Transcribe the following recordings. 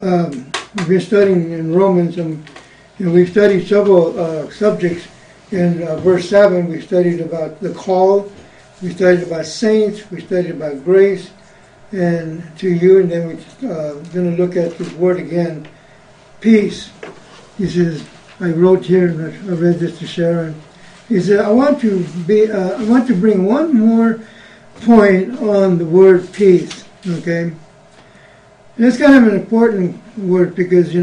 We've been studying in Romans, and we've studied several subjects. In verse 7, we studied about the call, we studied about saints, we studied about grace, and to you, and then we're going to look at this word again, peace. He says, I wrote here, and I read this to Sharon. He said, I want to bring one more point on the word peace, okay? And it's kind of an important word because,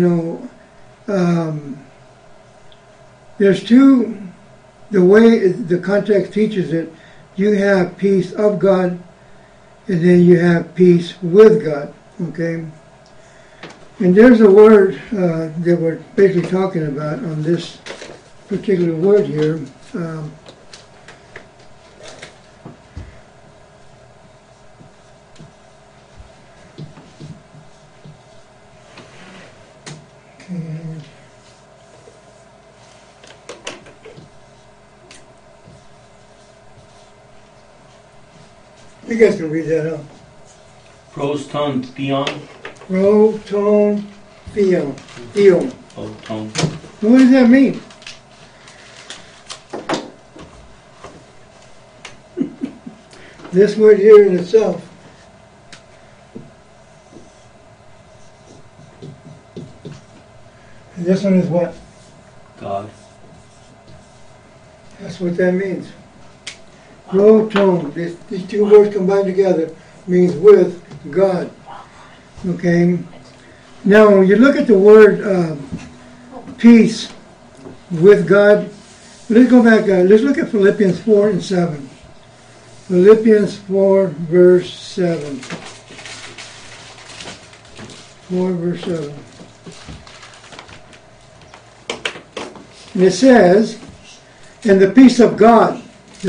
there's two, the way the context teaches it, you have peace of God, and then you have peace with God, okay? And there's a word that we're basically talking about on this particular word here. You guys can read that out. Proton theon. Proton theon. Theon. Proton. What does that mean? This word here in itself. And this one is what? God. That's what that means. Proton. These two words combined together means with God. Okay. Now, when you look at the word peace with God, let's go back. Let's look at Philippians 4 and 7. Philippians 4, verse 7. 4, verse 7. And it says, and the peace of God,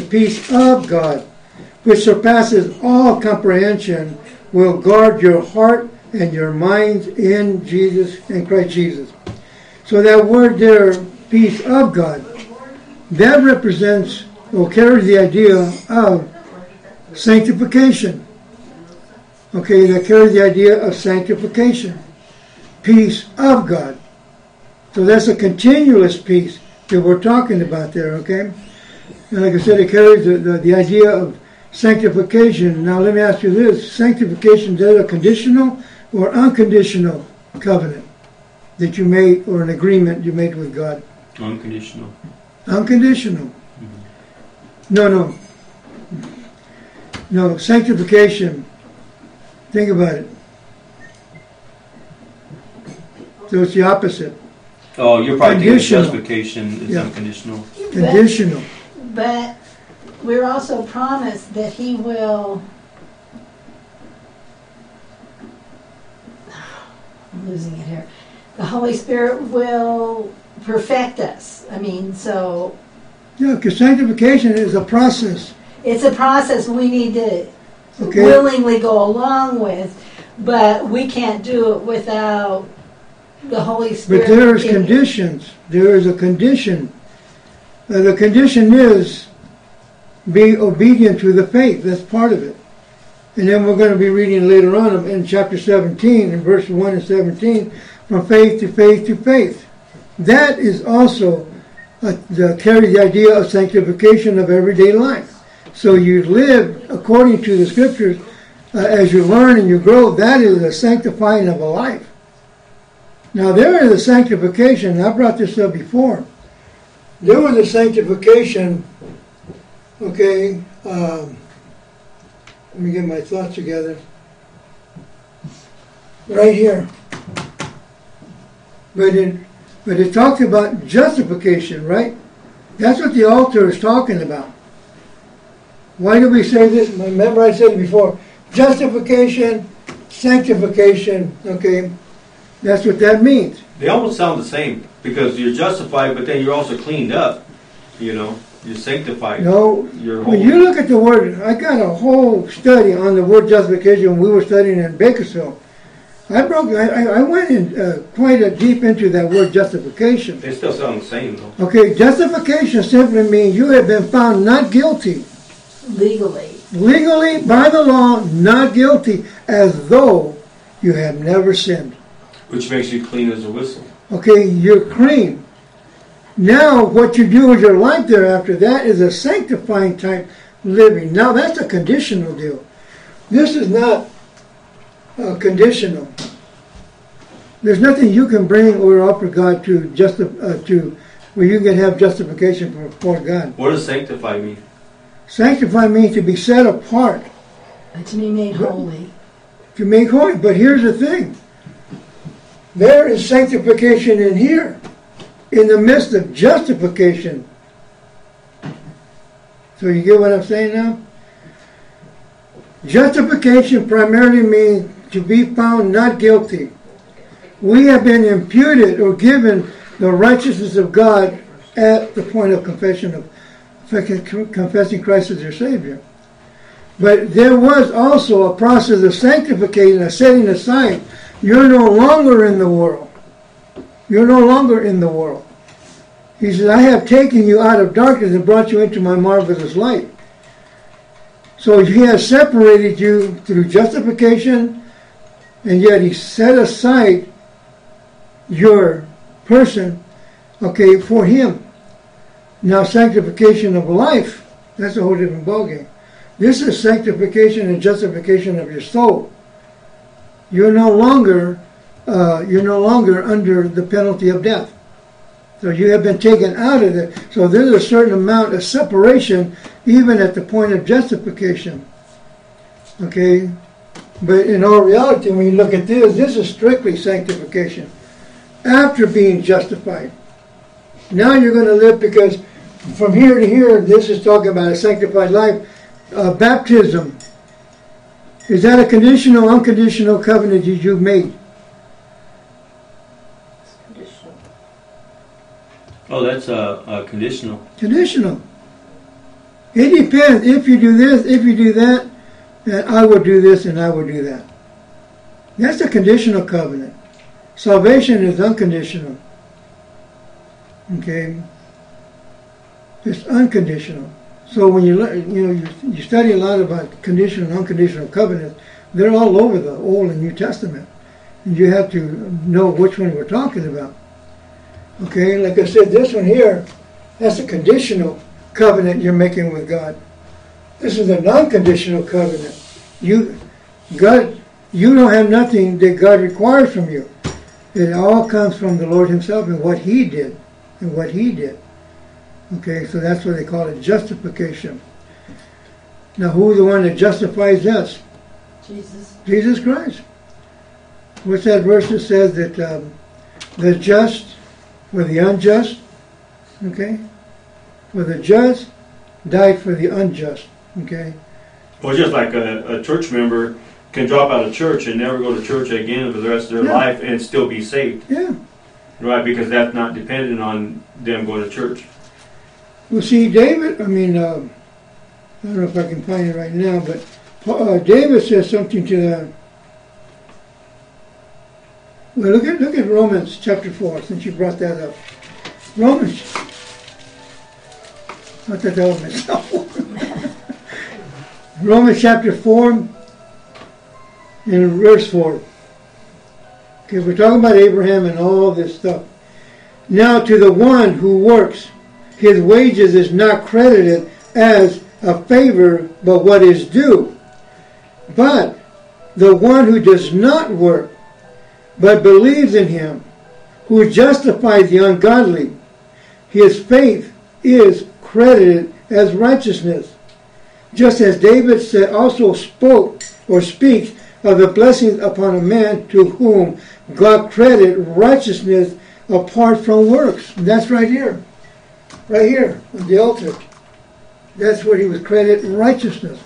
which surpasses all comprehension, will guard your heart and your minds in Christ Jesus. So that word there, peace of God, that represents or carries the idea of sanctification. Okay, that carries the idea of sanctification. Peace of God. So that's a continuous peace that we're talking about there, okay? And like I said, it carries the idea of sanctification. Now let me ask you this. Sanctification, is that a conditional or unconditional covenant that you made, or an agreement you made with God? Unconditional. Unconditional. Mm-hmm. No, sanctification. Think about it. So it's the opposite. Oh, you're probably thinking justification is unconditional. Conditional. But we're also promised that He will... I'm losing it here. The Holy Spirit will perfect us. I mean, so... Yeah, because sanctification is a process. It's a process we need to willingly go along with, but we can't do it without the Holy Spirit. But there is conditions. There is a condition. The condition is be obedient to the faith. That's part of it. And then we're going to be reading later on in chapter 17, in verse 1 and 17, from faith to faith to faith. That is also carry the idea of sanctification of everyday life. So you live according to the Scriptures. As you learn and you grow, that is a sanctifying of a life. Now there is a sanctification, I brought this up before. There was a sanctification, okay, let me get my thoughts together. Right here. But it talks about justification, right? That's what the altar is talking about. Why do we say this? Remember I said it before. Justification, sanctification, okay? That's what that means. They almost sound the same because you're justified, but then you're also cleaned up. You're sanctified. No, when you look at the word, I got a whole study on the word justification when we were studying in Bakersfield. I went in quite deep into that word justification. They still sound the same, though. Okay, justification simply means you have been found not guilty. Legally. Legally, by the law, not guilty, as though you have never sinned. Which makes you clean as a whistle. Okay, you're clean. Now what you do with your life thereafter, that is a sanctifying type living. Now that's a conditional deal. This is not conditional. There's nothing you can bring or offer God to where you can have justification before God. What does sanctify mean? Sanctify means to be set apart. To be made holy. To make holy. But here's the thing. There is sanctification in here, in the midst of justification. So you get what I'm saying now? Justification primarily means to be found not guilty. We have been imputed or given the righteousness of God at the point of confessing Christ as your Savior. But there was also a process of sanctification, a setting aside. You're no longer in the world. You're no longer in the world. He says, I have taken you out of darkness and brought you into my marvelous light. So he has separated you through justification, and yet he set aside your person, okay, for him. Now sanctification of life, that's a whole different ballgame. This is sanctification and justification of your soul. You're no longer under the penalty of death. So you have been taken out of it. So there's a certain amount of separation even at the point of justification. Okay? But in all reality, when you look at this is strictly sanctification. After being justified. Now you're going to live, because from here to here, this is talking about a sanctified life. Baptism. Is that a conditional, unconditional covenant that you've made? Conditional. Oh, that's conditional. Conditional. It depends. If you do this, if you do that, then I will do this and I will do that. That's a conditional covenant. Salvation is unconditional. Okay? It's unconditional. So when you study a lot about conditional and unconditional covenants, they're all over the Old and New Testament. And you have to know which one we're talking about. Okay, like I said, this one here, that's a conditional covenant you're making with God. This is a non-conditional covenant. You don't have nothing that God requires from you. It all comes from the Lord himself and what he did. And what he did. Okay, so that's what they call it, justification. Now, who's the one that justifies us? Jesus. Jesus Christ. What's that verse that says that the just for the unjust? Okay? For the just died for the unjust. Okay? Well, just like a church member can drop out of church and never go to church again for the rest of their life and still be saved. Yeah. Right, because that's not dependent on them going to church. Well, see, David, I don't know if I can find it right now, but David says something to the... Well, look at Romans chapter 4, since you brought that up. Romans... Not that was myself. Romans chapter 4 and verse 4. Okay, we're talking about Abraham and all this stuff. Now to the one who works, his wages is not credited as a favor, but what is due. But the one who does not work, but believes in him, who justifies the ungodly, his faith is credited as righteousness. Just as David said, also spoke or speaks of the blessings upon a man to whom God credited righteousness apart from works. And that's right here. Right here on the altar. That's where he was credited righteousness.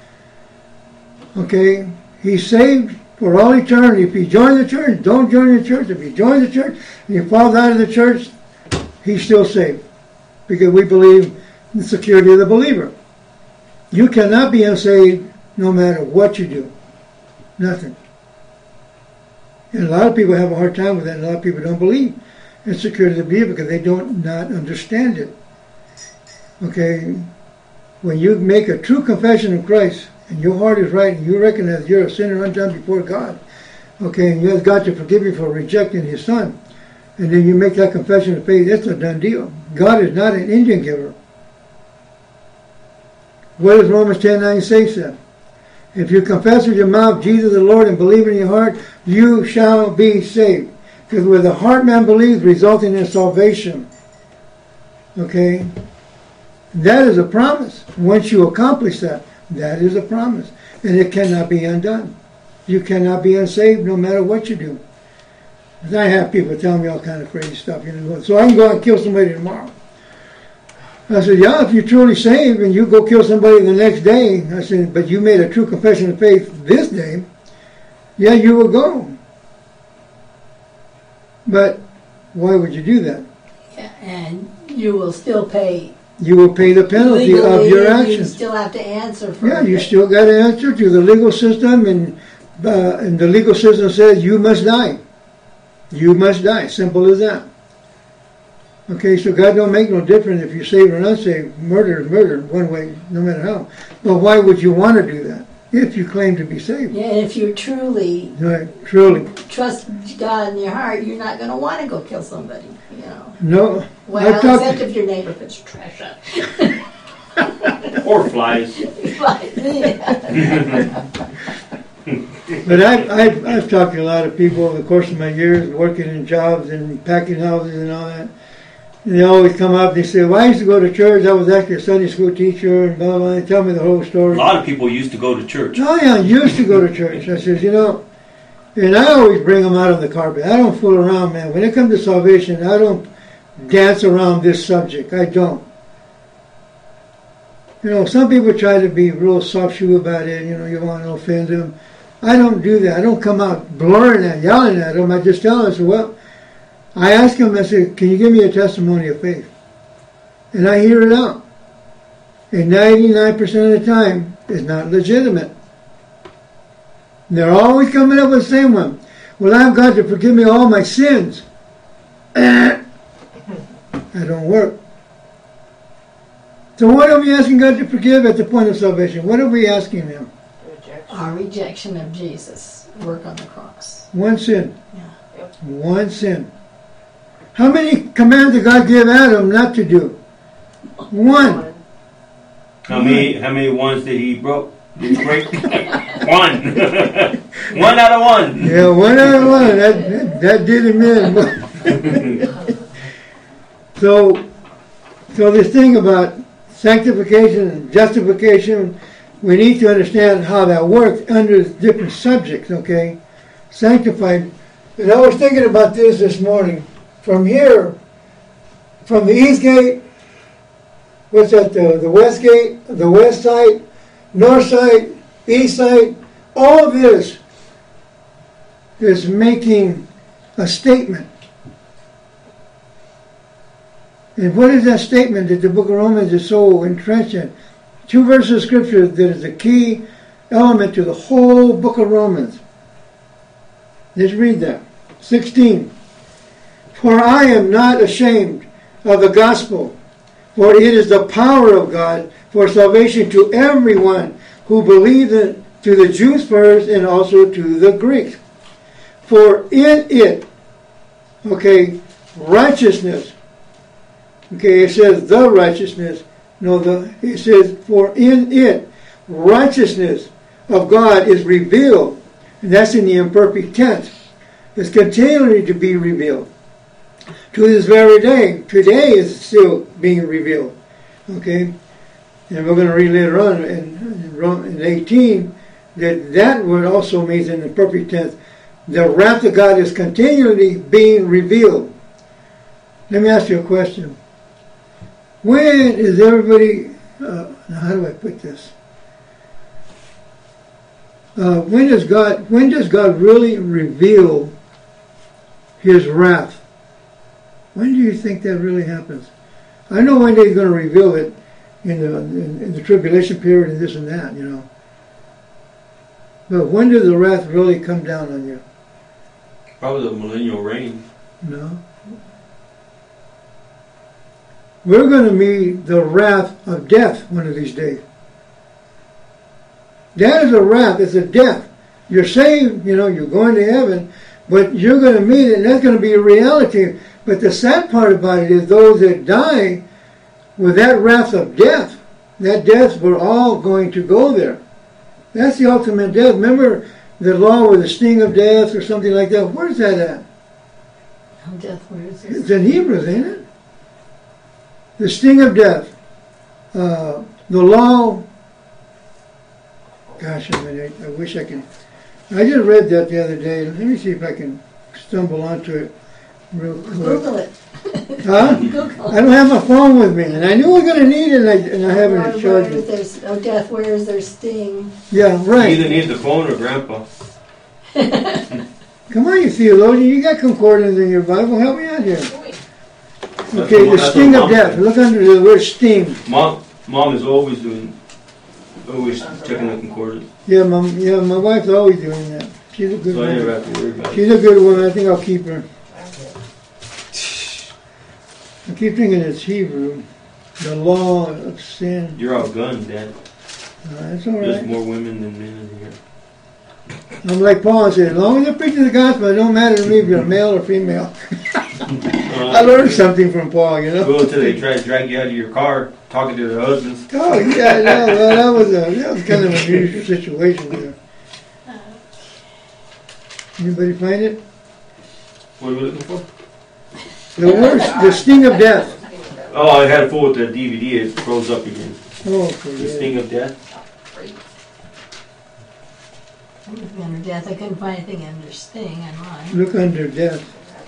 Okay? He's saved for all eternity. If he joined the church, don't join the church. If he joined the church and he falls out of the church, he's still saved. Because we believe in the security of the believer. You cannot be unsaved no matter what you do. Nothing. And a lot of people have a hard time with that. A lot of people don't believe in security of the believer because they don't not understand it. Okay? When you make a true confession of Christ and your heart is right and you recognize you're a sinner undone before God, Okay, and you ask God to forgive you for rejecting His Son, and then you make that confession of faith, it's a done deal. God is not an Indian giver. What does Romans 10:9 say, then? If you confess with your mouth Jesus the Lord and believe in your heart, you shall be saved. Because with the heart man believes, resulting in salvation. Okay? That is a promise. Once you accomplish that, that is a promise. And it cannot be undone. You cannot be unsaved no matter what you do. I have people tell me all kind of crazy stuff. So I can go out and kill somebody tomorrow. I said, yeah, if you're truly saved and you go kill somebody the next day, I said, but you made a true confession of faith this day, yeah, you will go. But why would you do that? Yeah, and you will still pay. You will pay the penalty legally, of your actions. You still have to answer for it. Yeah, you still got to answer to the legal system, and the legal system says you must die. You must die. Simple as that. Okay, so God don't make no difference if you're saved or not saved. Murder is murder, one way, no matter how. But why would you want to do that if you claim to be saved? Yeah, and if you truly trust God in your heart, you're not going to want to go kill somebody. No. Well, except if your neighbor puts trash out. Or flies. Flies, yeah. But I've talked to a lot of people over the course of my years working in jobs and packing houses and all that. And they always come up and they say, well, I used to go to church. I was actually a Sunday school teacher and blah, blah, blah. They tell me the whole story. A lot of people used to go to church. Oh, yeah, I used to go to church. I says, and I always bring them out on the carpet. I don't fool around, man. When it comes to salvation, I don't dance around this subject. I don't. Some people try to be real soft shoe about it. You want to offend them. I don't do that. I don't come out blurring and yelling at them. I just tell them, I say, well, I ask them, I say, can you give me a testimony of faith? And I hear it out. And 99% of the time, it's not legitimate. And they're always coming up with the same one. Well, I've got to forgive me all my sins. That don't work. So what are we asking God to forgive at the point of salvation? What are we asking Him? Our rejection of Jesus' work on the cross. One sin. Yeah. Yep. One sin. How many commands did God give Adam not to do? One. How many ones did he break? One. One out of one. Yeah, 1 out of 1. That did him in. So this thing about sanctification and justification, we need to understand how that works under different subjects, okay? Sanctified. And I was thinking about this morning. From here, from the east gate, what's that, the west gate, the west side, north side, east side, all of this is making a statement. And what is that statement that the book of Romans is so entrenched in? 2 verses of scripture that is the key element to the whole book of Romans. Let's read that. 16. For I am not ashamed of the gospel, for it is the power of God for salvation to everyone who believes, to the Jews first and also to the Greeks. For in it, righteousness. Okay, it says the righteousness. It says, for in it, righteousness of God is revealed. And that's in the imperfect tense. It's continually to be revealed. To this very day. Today is still being revealed. Okay? And we're going to read later on in 18 that word also means in the imperfect tense. The wrath of God is continually being revealed. Let me ask you a question. When is everybody, now how do I put this? When does God really reveal His wrath? When do you think that really happens? I know one day He's going to reveal it in the tribulation period and this and that, But when does the wrath really come down on you? Probably the millennial reign. No. We're going to meet the wrath of death one of these days. That is a wrath. It's a death. you're saved, you know, you're going to heaven, but you're going to meet it, and that's going to be a reality. But the sad part about it is those that die with that wrath of death, that death, we're all going to go there. That's the ultimate death. Remember the law with the sting of death or something like that? Where's that at? Oh, death, where is It's this? in Hebrews, ain't it? The sting of death. The law. Gosh, I wish I could. I just read that the other day. Let me see if I can stumble onto it real quick. Google it. Huh? Google I don't have my phone with me, and I knew we were going to need it, and I haven't Where charged is it. their, oh, death, where is their sting? Yeah, You right. either need the phone or Grandpa. Come on, you theologian. You got concordance in your Bible. Help me out here. That's Okay, what- the that's sting what of Mom death. said. Look under the word sting. Mom is always checking the concordance, Yeah, my wife's always doing that. She's a good so I never woman. have to worry about it. She's a good woman. I think I'll keep her. I keep thinking it's Hebrew. The law of sin. You're outgunned, Dad. That's all There's right. more women than men in here. I'm like Paul said, as long as you're preaching the gospel, it don't matter to me if you're male or female. I learned something from Paul, you know. Go until they try to drag you out of your car, talking to their husbands. Oh yeah, no, well, that was kind of an unusual situation there. Anybody find it? What are we looking for? The worst, the sting of death. Oh, I had it full with the DVD. It froze up again. Oh, The forget sting it. of death. Anything under death. I couldn't find anything under sting online. Look under death.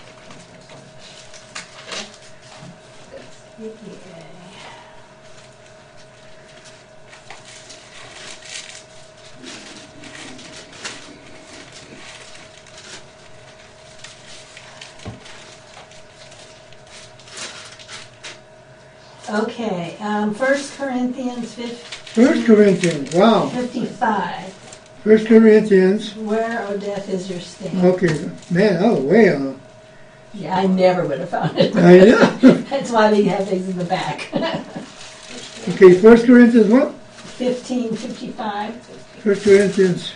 Okay, 1 Corinthians 1 Corinthians. Wow. 55. 1 Corinthians. Where, O death, is your sting? Okay, man, I was way off. Yeah, I never would have found it. I know. That's why they have things in the back. Okay, 1 Corinthians what? 15:55. 1 Corinthians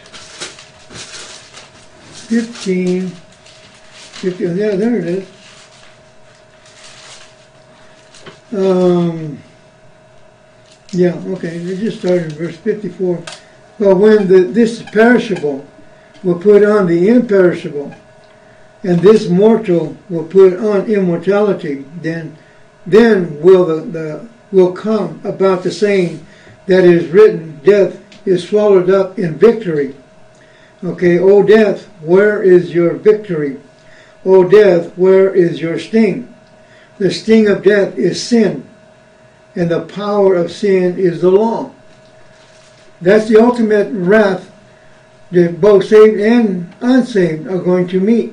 15. Yeah, there it is. Yeah, okay, we just started in verse 54. But when this perishable will put on the imperishable, and this mortal will put on immortality, then will come about the saying that is written, death is swallowed up in victory. Okay, O death, where is your victory? O death, where is your sting? The sting of death is sin, and the power of sin is the law. That's the ultimate wrath that both saved and unsaved are going to meet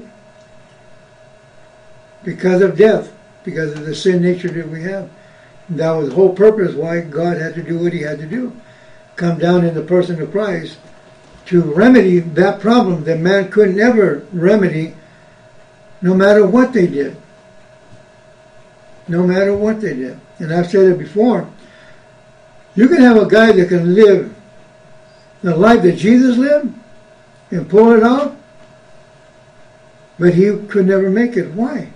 because of death, because of the sin nature that we have. That was the whole purpose why God had to do what he had to do. Come down in the person of Christ to remedy that problem that man could never remedy no matter what they did. No matter what they did. And I've said it before. You can have a guy that can live the life that Jesus lived and pull it off, but he could never make it. Why?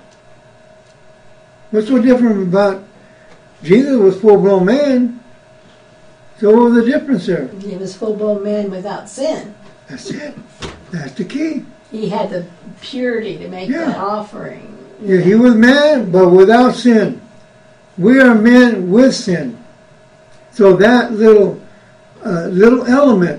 What's so different about Jesus was full-blown man? So what was the difference there? He was full-blown man without sin. That's it. That's the key. He had the purity to make Yeah. that offering. Yeah, he was man, but without sin. We are men with sin. So that little element,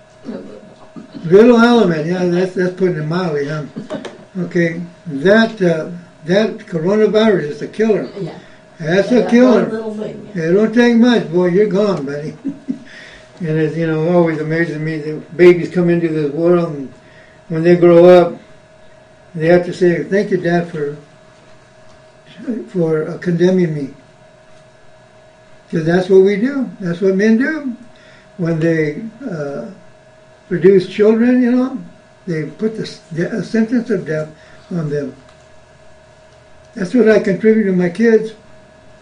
yeah, that's putting it mildly, huh? Okay, that coronavirus is a killer. Yeah. That's Yeah, a killer. one little thing. Yeah. It don't take much, boy. You're gone, buddy. And it's always amazes me that babies come into this world, and when they grow up, they have to say, "Thank you, Dad, for condemning me." Because that's what we do. That's what men do. When they produce children, they put a sentence of death on them. That's what I contribute to my kids.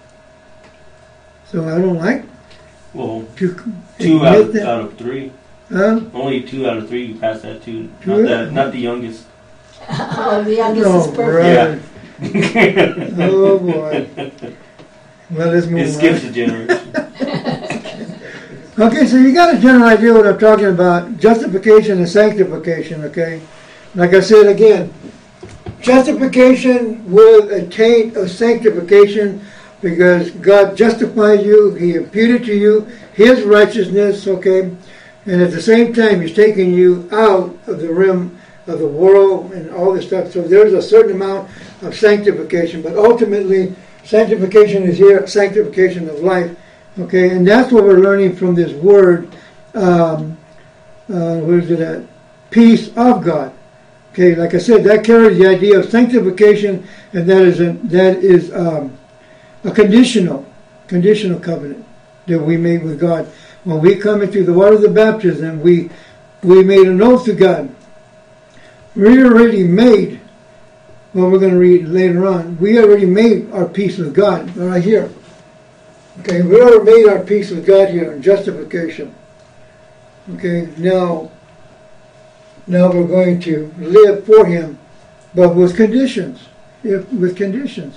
So I don't like Well, to two admit that. out of three. Huh? Only 2 out of 3 you pass that too. Two? Not the youngest. Oh, the youngest Oh, is perfect. brother. Oh, boy. Well, let's move It on. skips a generation. Okay, so you got a general idea what I'm talking about. Justification and sanctification, okay? Like I said again, justification with a taint of sanctification because God justified you, He imputed to you His righteousness, okay? And at the same time, He's taking you out of the realm of the world and all this stuff. So there's a certain amount of sanctification. But ultimately, sanctification is here, sanctification of life. Okay, and that's what we're learning from this word, where's it at? Peace of God. Okay, like I said, that carries the idea of sanctification, and that is a conditional covenant that we made with God. When we come into the water of the baptism, we made an oath to God. We already made, well, we're going to read later on, we already made our peace with God right here. Okay, we already made our peace with God here in justification. Okay, now we're going to live for Him, but with conditions. With conditions.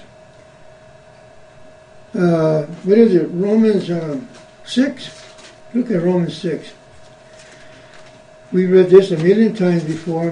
What is it? Romans 6? Look at Romans 6. We read this a million times before.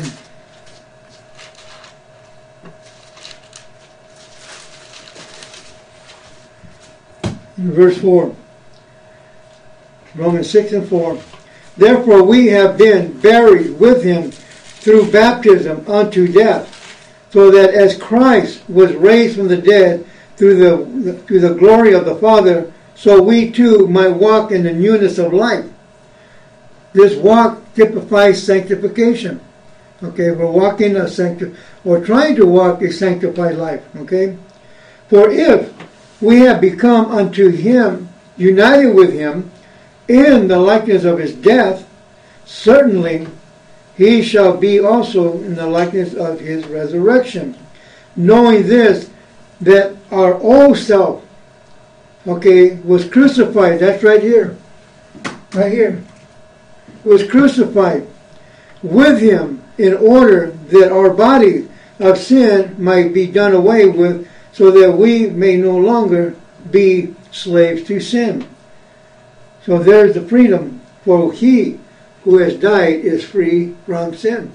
In verse 4. Romans 6 and 4. Therefore we have been buried with Him through baptism unto death, so that as Christ was raised from the dead through the glory of the Father, so we too might walk in the newness of life. This walk typifies sanctification. Okay, we're walking we're trying to walk a sanctified life. Okay, for if we have become unto Him, united with Him, in the likeness of His death, certainly He shall be also in the likeness of His resurrection. Knowing this, that our old self, okay, was crucified. That's right here. Right here. Was crucified with Him in order that our body of sin might be done away with, so that we may no longer be slaves to sin. So there's the freedom, for he who has died is free from sin.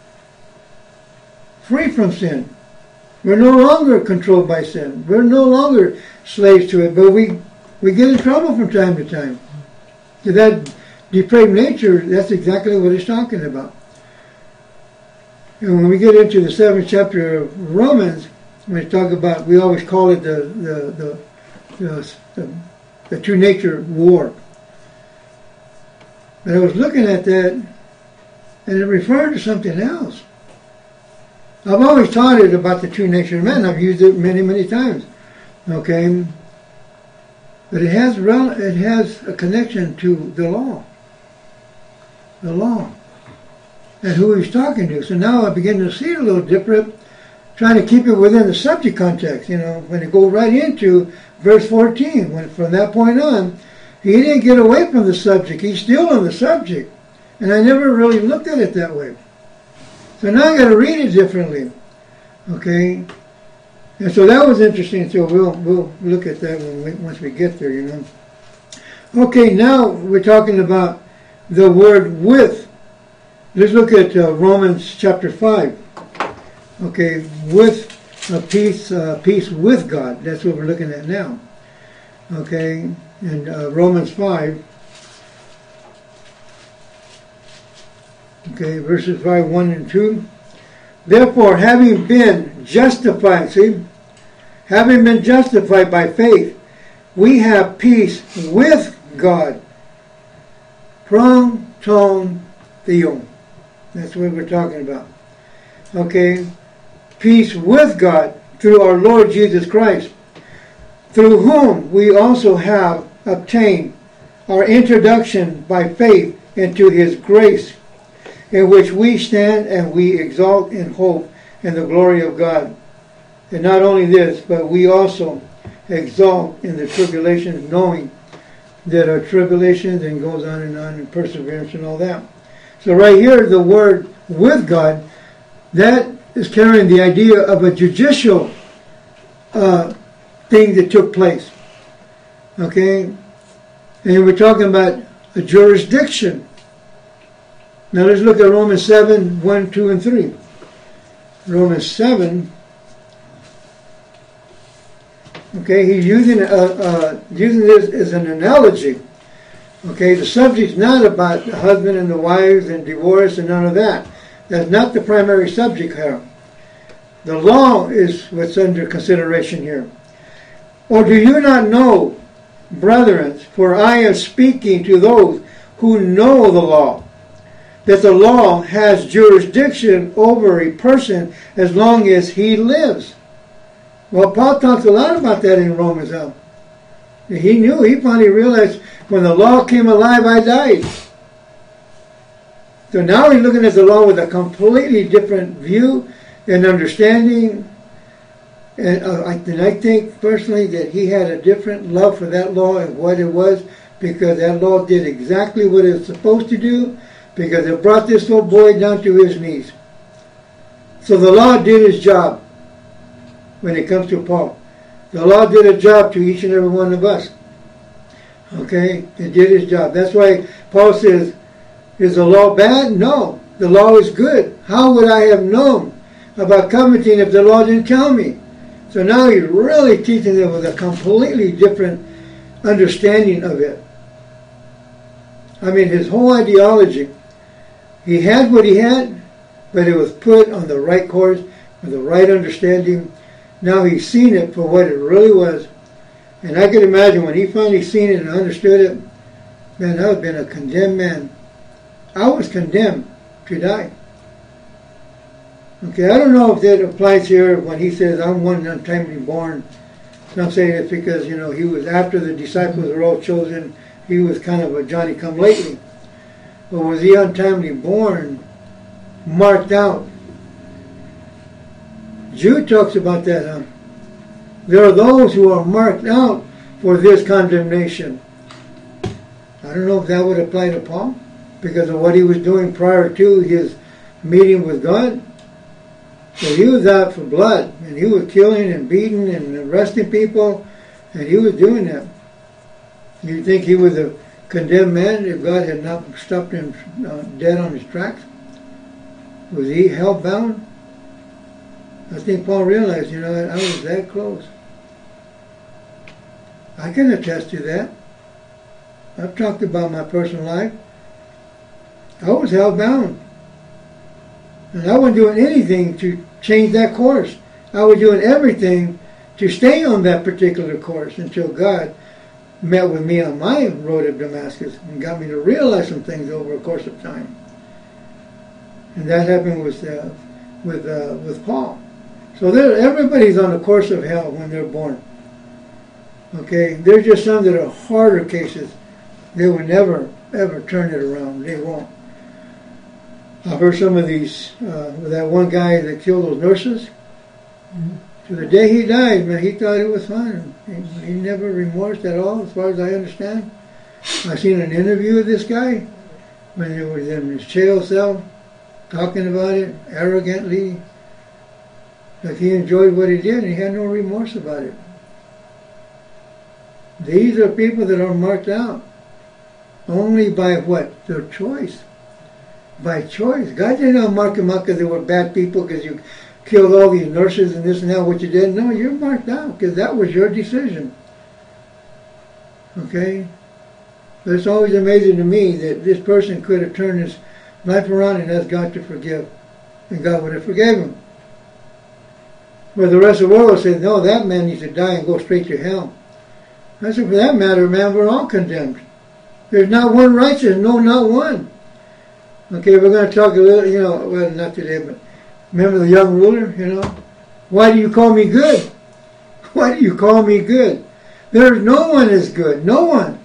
Free from sin. We're no longer controlled by sin. We're no longer slaves to it, but we get in trouble from time to time. So that depraved nature, that's exactly what it's talking about. And when we get into the 7th chapter of Romans, when we talk about, we always call it the true nature war. But I was looking at that, and it referred to something else. I've always taught it about the true nature of man. I've used it many, many times. Okay? But it has a connection to the law. The law. And who he's talking to. So now I begin to see it a little different, trying to keep it within the subject context. You know, when it goes right into verse 14, when from that point on, he didn't get away from the subject. He's still on the subject. And I never really looked at it that way. So now I got to read it differently. Okay? And so that was interesting. So we'll look at that once we get there, you know. Okay, now we're talking about the word with. Let's look at Romans chapter 5. Okay, with peace with God. That's what we're looking at now. Okay, and Romans 5. Okay, verses 5, 1 and 2. Therefore, having been justified, having been justified by faith, we have peace with God. From ton theon. That's what we're talking about. Okay, peace with God through our Lord Jesus Christ, through whom we also have obtained our introduction by faith into His grace, in which we stand and we exalt in hope in the glory of God. And not only this, but we also exalt in the tribulations, knowing that our tribulations, and goes on and perseverance and all that. So right here, the word with God, that is carrying the idea of a judicial thing that took place. Okay? And we're talking about a jurisdiction. Now let's look at Romans 7, 1, 2, and 3. Romans 7. Okay, he's using this as an analogy. Okay, the subject's not about the husband and the wives and divorce and none of that. That's not the primary subject here. The law is what's under consideration here. Or do you not know, brethren, for I am speaking to those who know the law, that the law has jurisdiction over a person as long as he lives. Well, Paul talks a lot about that in Romans. He finally realized when the law came alive, I died. So now he's looking at the law with a completely different view and understanding. And I think personally that he had a different love for that law and what it was, because that law did exactly what it was supposed to do, because it brought this little boy down to his knees. So the law did its job when it comes to Paul. The law did a job to each and every one of us. Okay? It did its job. That's why Paul says, is the law bad? No. The law is good. How would I have known about coveting if the law didn't tell me? So now he's really teaching them with a completely different understanding of it. I mean, his whole ideology, he had what he had, but it was put on the right course with the right understanding. Now he's seen it for what it really was. And I can imagine when he finally seen it and understood it, man, I would have been a condemned man. I was condemned to die. Okay, I don't know if that applies here when he says, I'm one untimely born. I'm saying it's because, he was, after the disciples were all chosen, he was kind of a Johnny-come-lately. But was he untimely born, marked out? Jude talks about that. There are those who are marked out for this condemnation. I don't know if that would apply to Paul because of what he was doing prior to his meeting with God. So he was out for blood, and he was killing and beating and arresting people, and he was doing that. You think he was a condemned man if God had not stopped him dead on his tracks? Was he hell-bound? I think Paul realized, I was that close. I can attest to that. I've talked about my personal life. I was hell-bound. And I wasn't doing anything to change that course. I was doing everything to stay on that particular course until God met with me on my road of Damascus and got me to realize some things over a course of time. And that happened with Paul. So everybody's on the course of hell when they're born. Okay, there's just some that are harder cases. They will never, ever turn it around. They won't. I've heard some of these, that one guy that killed those nurses. Mm-hmm. To the day he died, man, he thought it was fine. He never remorsed at all, as far as I understand. I seen an interview with this guy when he was in his jail cell, talking about it arrogantly, like he enjoyed what he did, and he had no remorse about it. These are people that are marked out only by what? Their choice. By choice. God did not mark them out because they were bad people, because you killed all these nurses and this and that, what you did. No, you're marked out because that was your decision. Okay? But it's always amazing to me that this person could have turned his life around and asked God to forgive. And God would have forgave him. But the rest of the world said, no, that man needs to die and go straight to hell. I said, for that matter, man, we're all condemned. There's not one righteous, no, not one. Okay, we're going to talk a little, well, not today, but remember the young ruler, Why do you call me good? Why do you call me good? There's no one is good. No one.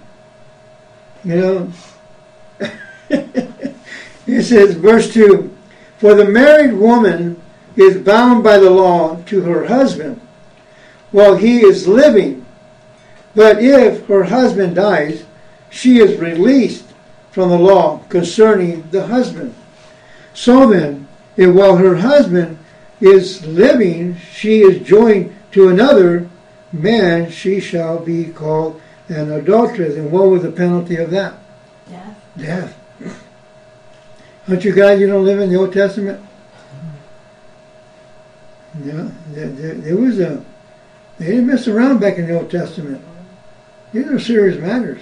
He says, verse 2, for the married woman is bound by the law to her husband while he is living. But if her husband dies, she is released from the law concerning the husband. So then, if while her husband is living, she is joined to another man, she shall be called an adulteress. And what was the penalty of that? Death. Aren't you glad you don't live in the Old Testament? Yeah, there was they didn't mess around back in the Old Testament. These are serious matters.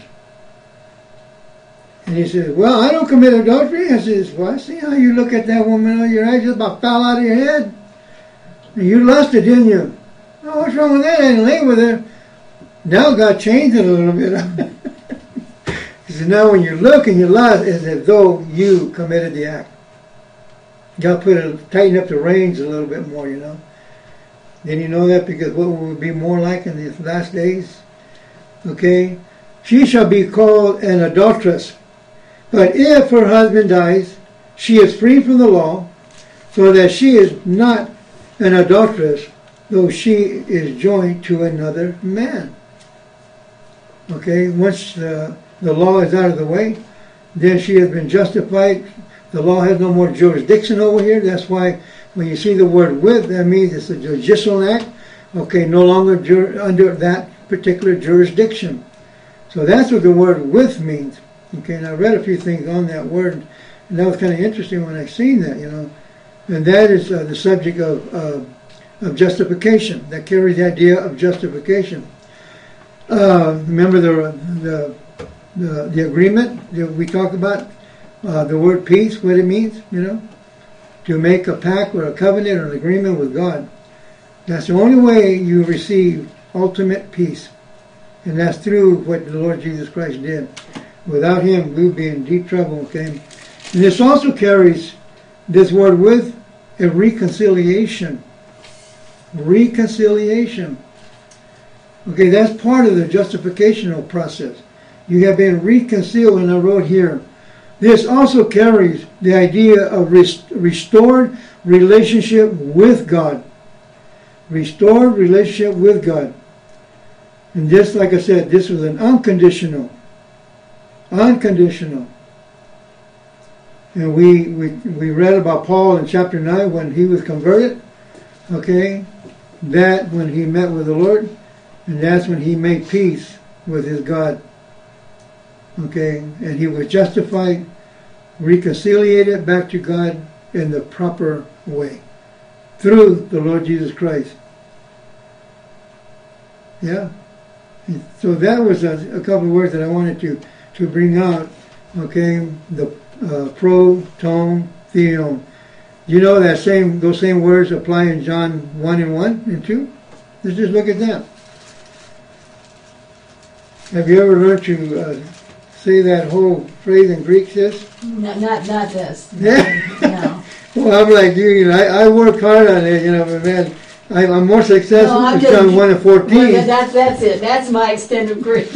And he says, well, I don't commit adultery. I says, well, I see how you look at that woman, your eyes just about fell out of your head. And you lusted, didn't you? Oh, what's wrong with that? I didn't lay with her. Now God changed it a little bit. He says, now when you look and you lust, it's as though you committed the act. God tighten up the reins a little bit more, you know. Didn't you know that? Because what will we be more like in these last days? Okay. She shall be called an adulteress. But if her husband dies, she is free from the law, so that she is not an adulteress, though she is joined to another man. Okay, once the law is out of the way, then she has been justified. The law has no more jurisdiction over here. That's why when you see the word with, that means it's a judicial act. Okay, no longer under that particular jurisdiction. So that's what the word with means. Okay, and I read a few things on that word, and that was kind of interesting when I seen that, you know. And that is the subject of justification. That carries the idea of justification. Remember the agreement that we talked about, the word peace, what it means, you know, to make a pact or a covenant or an agreement with God. That's the only way you receive ultimate peace, and that's through what the Lord Jesus Christ did. Without Him, we would be in deep trouble. Okay, and this also carries this word with a reconciliation. Reconciliation. Okay, that's part of the justificational process. You have been reconciled, and I wrote here. This also carries the idea of restored relationship with God. Restored relationship with God. And just like I said, this was an unconditional. Unconditional. And we read about Paul in chapter 9 when he was converted. Okay, that when he met with the Lord, and that's when he made peace with his God. Okay, and he was justified, reconciliated back to God in the proper way through the Lord Jesus Christ. Yeah. And so that was a couple of words that I wanted to bring out. Okay, the pro, tone, theon. You know that those same words apply in John 1 and 1 and 2? Let's just look at that. Have you ever learned to say that whole phrase in Greek, sis? No, not this. Yeah? No. Well, I'm like you. I work hard on it, but man, I'm more successful in John 1 and 14. Well, that's it. That's my extended Greek.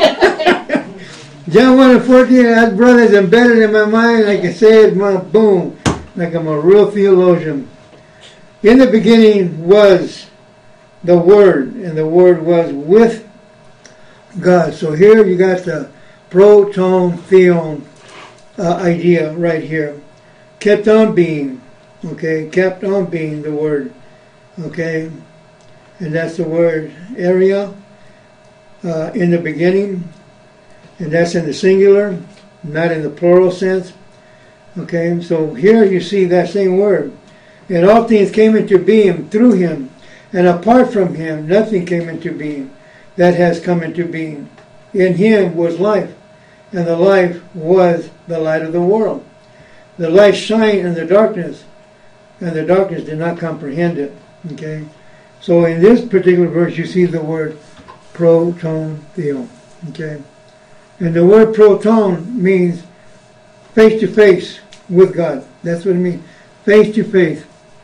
John 1 and 14, that brother's embedded in my mind. I can say it, boom, like I'm a real theologian. In the beginning was the Word, and the Word was with God. So here you got the proton theon idea right here. Kept on being, okay? Kept on being the Word, okay? And that's the word area, in the beginning. And that's in the singular, not in the plural sense. Okay, so here you see that same word. And all things came into being through Him, and apart from Him, nothing came into being that has come into being. In Him was life, and the life was the light of the world. The light shined in the darkness, and the darkness did not comprehend it. Okay, so in this particular verse, you see the word proton theon. Okay. And the word proton means face-to-face with God. That's what it means. Face-to-face.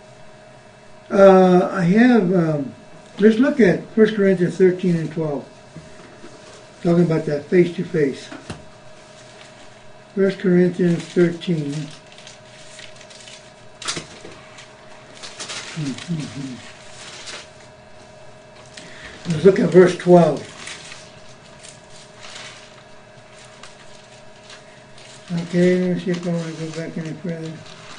I have, let's look at 1 Corinthians 13 and 12. Talking about that face-to-face. 1 Corinthians 13. Let's look at verse 12. Okay, let me see if I want to go back any further.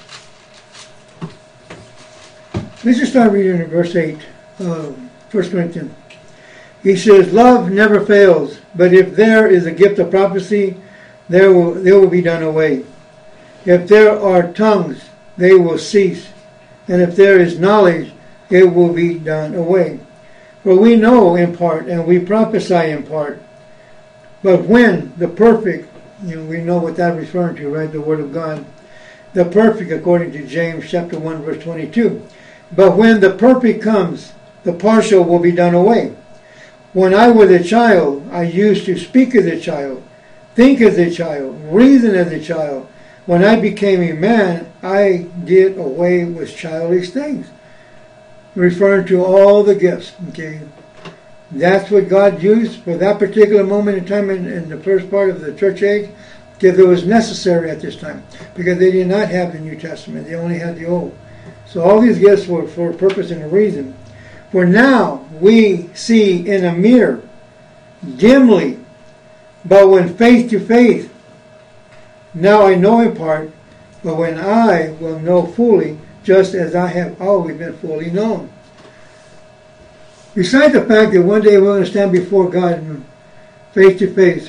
Let's just start reading in verse 8 of 1 Corinthians. He says, love never fails, but if there is a gift of prophecy, they will be done away. If there are tongues, they will cease. And if there is knowledge, it will be done away. For we know in part, and we prophesy in part. But when the perfect, we know what that's referring to, right? The Word of God. The perfect, according to James chapter 1, verse 22. But when the perfect comes, the partial will be done away. When I was a child, I used to speak as a child, think as a child, reason as a child. When I became a man, I did away with childish things. Referring to all the gifts. Okay, that's what God used for that particular moment in time in the first part of the church age, because it was necessary at this time, because they did not have the New Testament; they only had the Old. So all these gifts were for a purpose and a reason. For now we see in a mirror, dimly, but when face to face. Now I know in part, but when I will know fully, just as I have always been fully known. Besides the fact that one day we're going to stand before God face to face,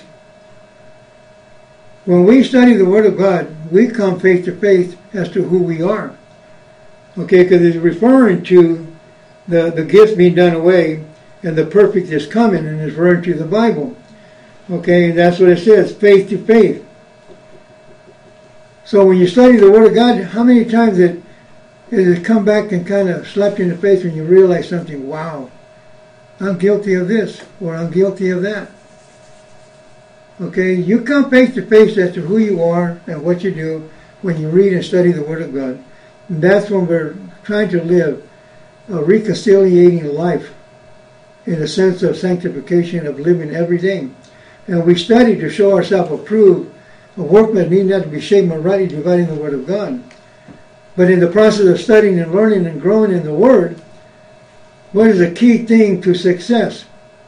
when we study the Word of God, we come face to face as to who we are. Okay, because it's referring to the gifts being done away and the perfect is coming, and it's referring to the Bible. Okay, that's what it says, face to face. So when you study the Word of God, how many times it has come back and kind of slapped you in the face when you realize something, wow, I'm guilty of this, or I'm guilty of that. Okay, you come face to face as to who you are and what you do when you read and study the Word of God. And that's when we're trying to live a reconciliating life in the sense of sanctification, of living every day. And we study to show ourselves approved, a workman need not to be ashamed of rightly dividing the Word of God. But in the process of studying and learning and growing in the Word, what is the key thing to success?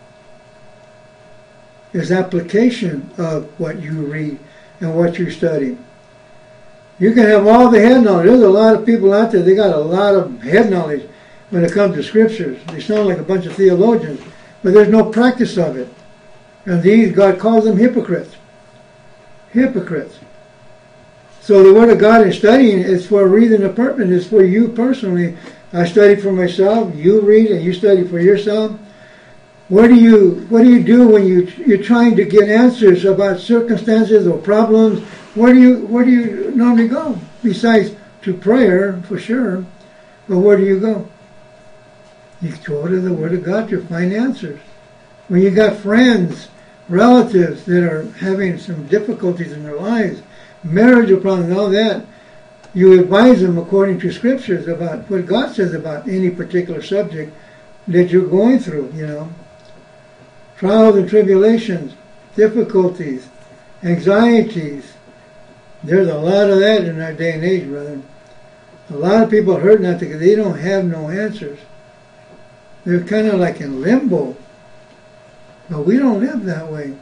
Is application of what you read and what you study. You can have all the head knowledge. There's a lot of people out there, they got a lot of head knowledge when it comes to scriptures. They sound like a bunch of theologians, but there's no practice of it. And these, God calls them hypocrites. Hypocrites. So the Word of God in studying is for a reason, a purpose. It's for you personally. I study for myself. You read and you study for yourself. What do you do when you're trying to get answers about circumstances or problems? Where do you normally go? Besides to prayer, for sure. But where do you go? You go to the Word of God to find answers. When you got friends, relatives that are having some difficulties in their lives, marriage problems and all that, you advise them according to scriptures about what God says about any particular subject that you're going through, Trials and tribulations, difficulties, anxieties. There's a lot of that in our day and age, brother. A lot of people are hurting out there because they don't have no answers. They're kind of like in limbo. But we don't live that way.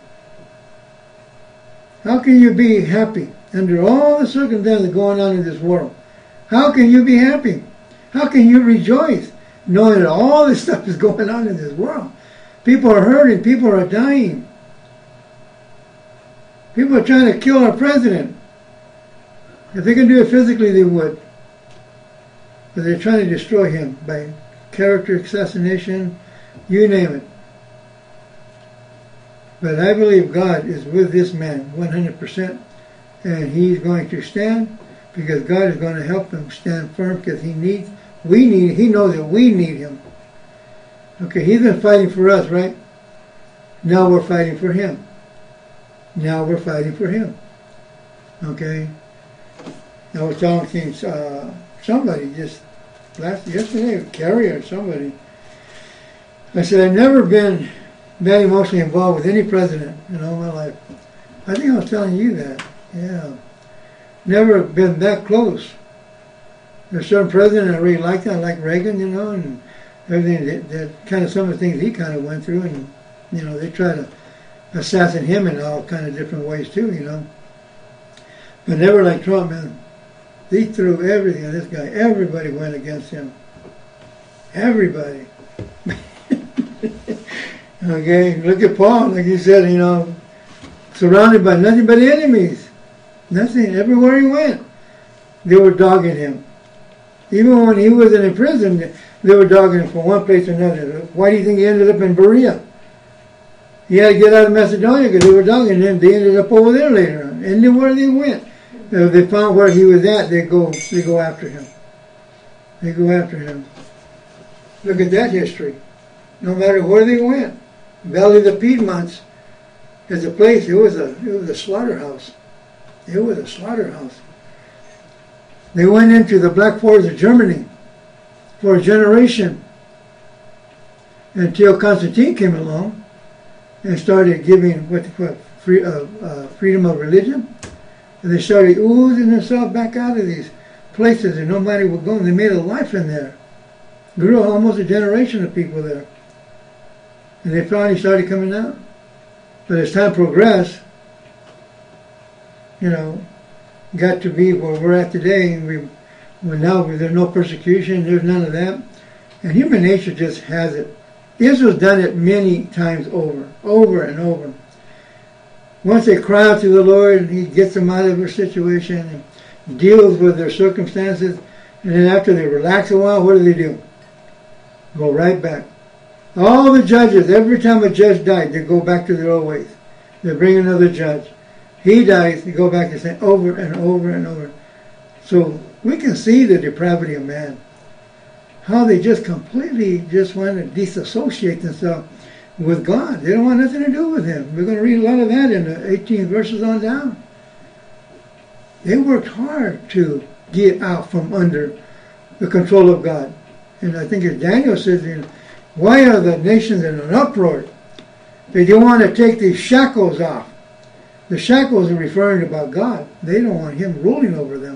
How can you be happy under all the circumstances going on in this world? How can you be happy? How can you rejoice knowing that all this stuff is going on in this world? People are hurting. People are dying. People are trying to kill our president. If they can do it physically, they would. But they're trying to destroy him by character assassination, you name it. But I believe God is with this man 100%, and he's going to stand because God is going to help him stand firm because he knows that we need him. Okay, he's been fighting for us, right? Now we're fighting for him. Now we're fighting for him. Okay? I was talking to somebody just yesterday, Carrie or somebody. I said, I've never been that emotionally involved with any president in all my life. I think I was telling you that. Yeah. Never been that close. There's a certain president I really liked. I like Reagan, and everything that kind of some of the things he kind of went through, and they try to assassinate him in all kind of different ways too, But never like Trump, man. He threw everything at this guy. Everybody went against him. Everybody. Okay, look at Paul, like you said, surrounded by nothing but enemies. Nothing. Everywhere he went, they were dogging him. Even when he was in prison, they were dogging him from one place to another. Why do you think he ended up in Berea? He had to get out of Macedonia because they were dogging him. They ended up over there later on. And anywhere they went, they found where he was at, they go after him. They go after him. Look at that history. No matter where they went. Valley of the Piedmonts is a place, it was a slaughterhouse. It was a slaughterhouse. They went into the Black Forest of Germany for a generation until Constantine came along and started giving freedom of religion. And they started oozing themselves back out of these places, and nobody would go. And they made a life in there. Grew almost a generation of people there. And they finally started coming out. But as time progressed, got to be where we're at today. And now there's no persecution, there's none of that. And human nature just has it. Israel's done it many times over and over. Once they cry out to the Lord, He gets them out of their situation and deals with their circumstances. And then after they relax a while, what do? Go right back. All the judges, every time a judge died, they go back to their old ways. They bring another judge. He dies, they go back and say over and over and over. So we can see the depravity of man. How they just completely just want to disassociate themselves with God. They don't want nothing to do with Him. We're going to read a lot of that in the 18 verses on down. They worked hard to get out from under the control of God. And I think as Daniel says, why are the nations in an uproar? They don't want to take these shackles off. The shackles are referring about God. They don't want Him ruling over them.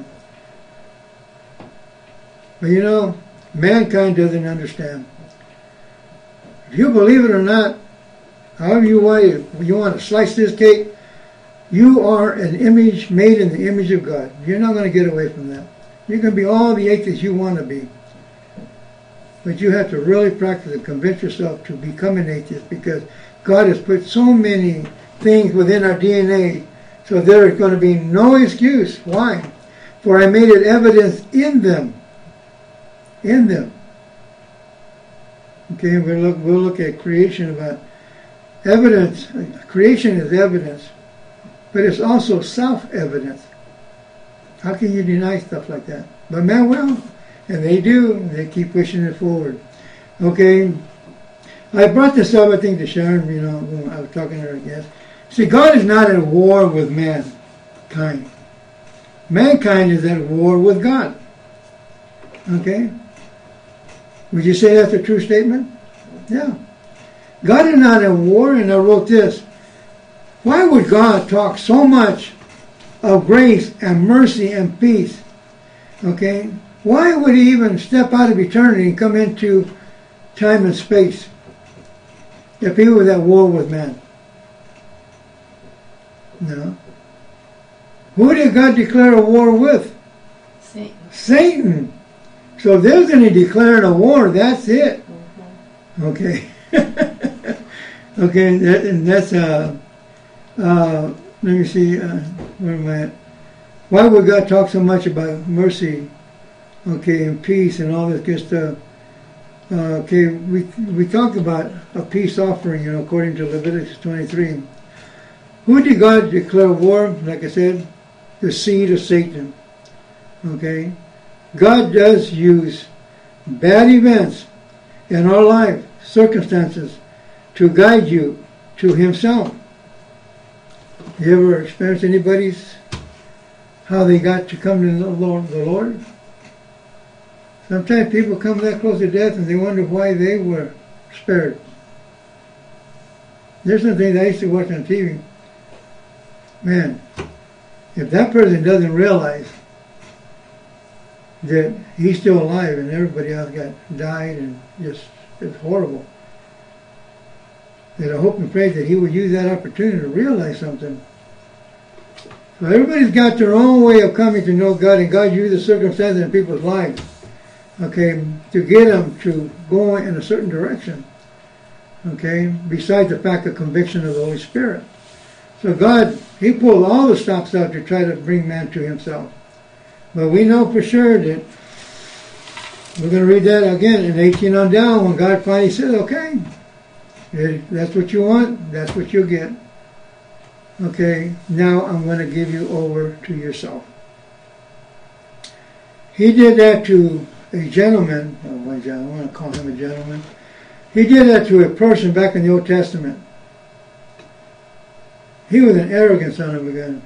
But mankind doesn't understand. If you believe it or not, however you want to slice this cake, you are an image made in the image of God. You're not going to get away from that. You can be all the atheists you want to be. But you have to really practice and convince yourself to become an atheist, because God has put so many things within our DNA, so there is going to be no excuse. Why? For I made it evidence in them. In them. Okay, we'll look at creation about evidence. Creation is evidence, but it's also self-evidence. How can you deny stuff like that? But man will. And they do. They keep pushing it forward. Okay. I brought this up, I think, to Sharon, when I was talking to her, I guess. See, God is not at war with mankind. Mankind is at war with God. Okay? Would you say that's a true statement? Yeah. God is not at war, and I wrote this. Why would God talk so much of grace and mercy and peace? Okay? Why would He even step out of eternity and come into time and space if He was at war with man? No. Who did God declare a war with? Satan. Satan. So if there's any declaring a war, that's it. Mm-hmm. Okay. Okay, that's let me see, where am I at? Why would God talk so much about mercy, okay, and peace and all this good stuff? Okay, we talked about a peace offering, according to Leviticus 23. Who did God declare war? Like I said, the seed of Satan. Okay? God does use bad events in our life, circumstances, to guide you to Himself. You ever experienced anybody's, how they got to come to the Lord? Sometimes people come that close to death and they wonder why they were spared. There's some things I used to watch on TV. Man, if that person doesn't realize that he's still alive and everybody else died and just, it's horrible. That I hope and pray that he would use that opportunity to realize something So everybody's got their own way of coming to know God, and God uses circumstances in people's lives, okay, to get them to go in a certain direction, okay, besides the fact of conviction of the Holy Spirit. So God, He pulled all the stops out to try to bring man to Himself. But we know for sure that, we're going to read that again in 18 on down, when God finally said, okay, that's what you want, that's what you'll get. Okay, now I'm going to give you over to yourself. He did that to a gentleman, I want to call him a gentleman. He did that to a person back in the Old Testament. He was an arrogant son of a gun.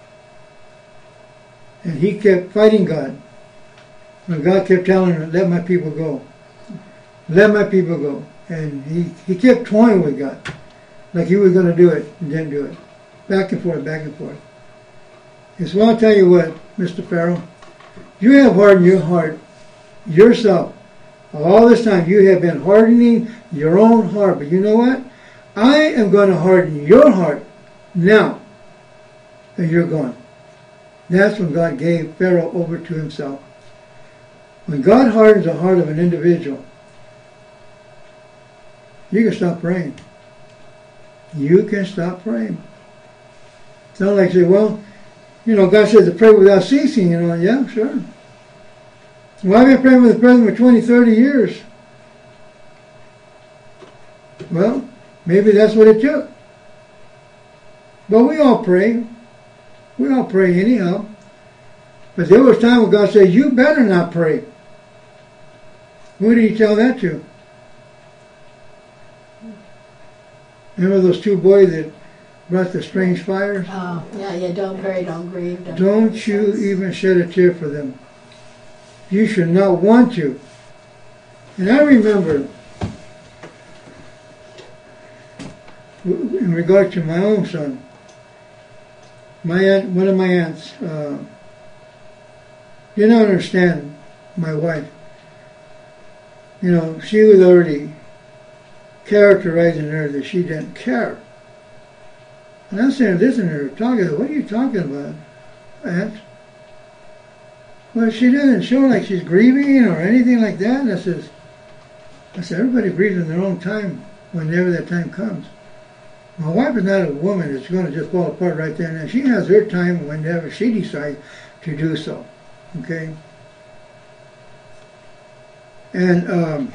And he kept fighting God. And God kept telling him, let my people go. Let my people go. And he kept toying with God. Like he was going to do it and didn't do it. Back and forth, back and forth. And so I'll tell you what, Mr. Pharaoh, you have hardened your heart yourself. All this time you have been hardening your own heart. But you know what? I am going to harden your heart now that you're gone. That's when God gave Pharaoh over to himself. When God hardens the heart of an individual, you can stop praying. You can stop praying. It's not like say, well, God says to pray without ceasing. Yeah, sure. Well, I've been praying with the President for 20, 30 years. Well, maybe that's what it took. But we all pray. We all pray anyhow. But there was time when God said, you better not pray. Who did He tell that to? Remember those two boys that brought the strange fires? Oh, yeah, don't pray, don't grieve. Don't you even shed a tear for them. You should not want to. And I remember, in regard to my own son, my aunt, one of my aunts, did not understand my wife. She was already characterizing her that she didn't care. And I'm saying, listen to her talking. What are you talking about, Aunt? Well, she doesn't show like she's grieving or anything like that. And I said, everybody grieves in their own time, whenever that time comes. My wife is not a woman that's going to just fall apart right there and then. She has her time whenever she decides to do so. Okay? And I'm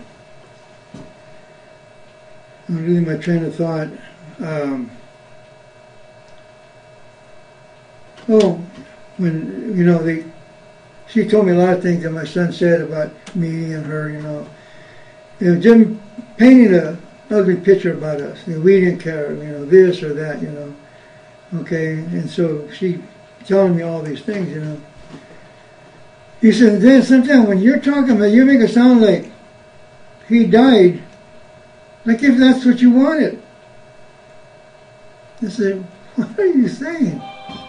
losing my train of thought. She told me a lot of things that my son said about me and her, Just painting a ugly picture about us. We didn't care, this or that, Okay, and so she telling me all these things, He said, then sometimes when you're talking about, you make it sound like he died, like if that's what you wanted. I said, what are you saying?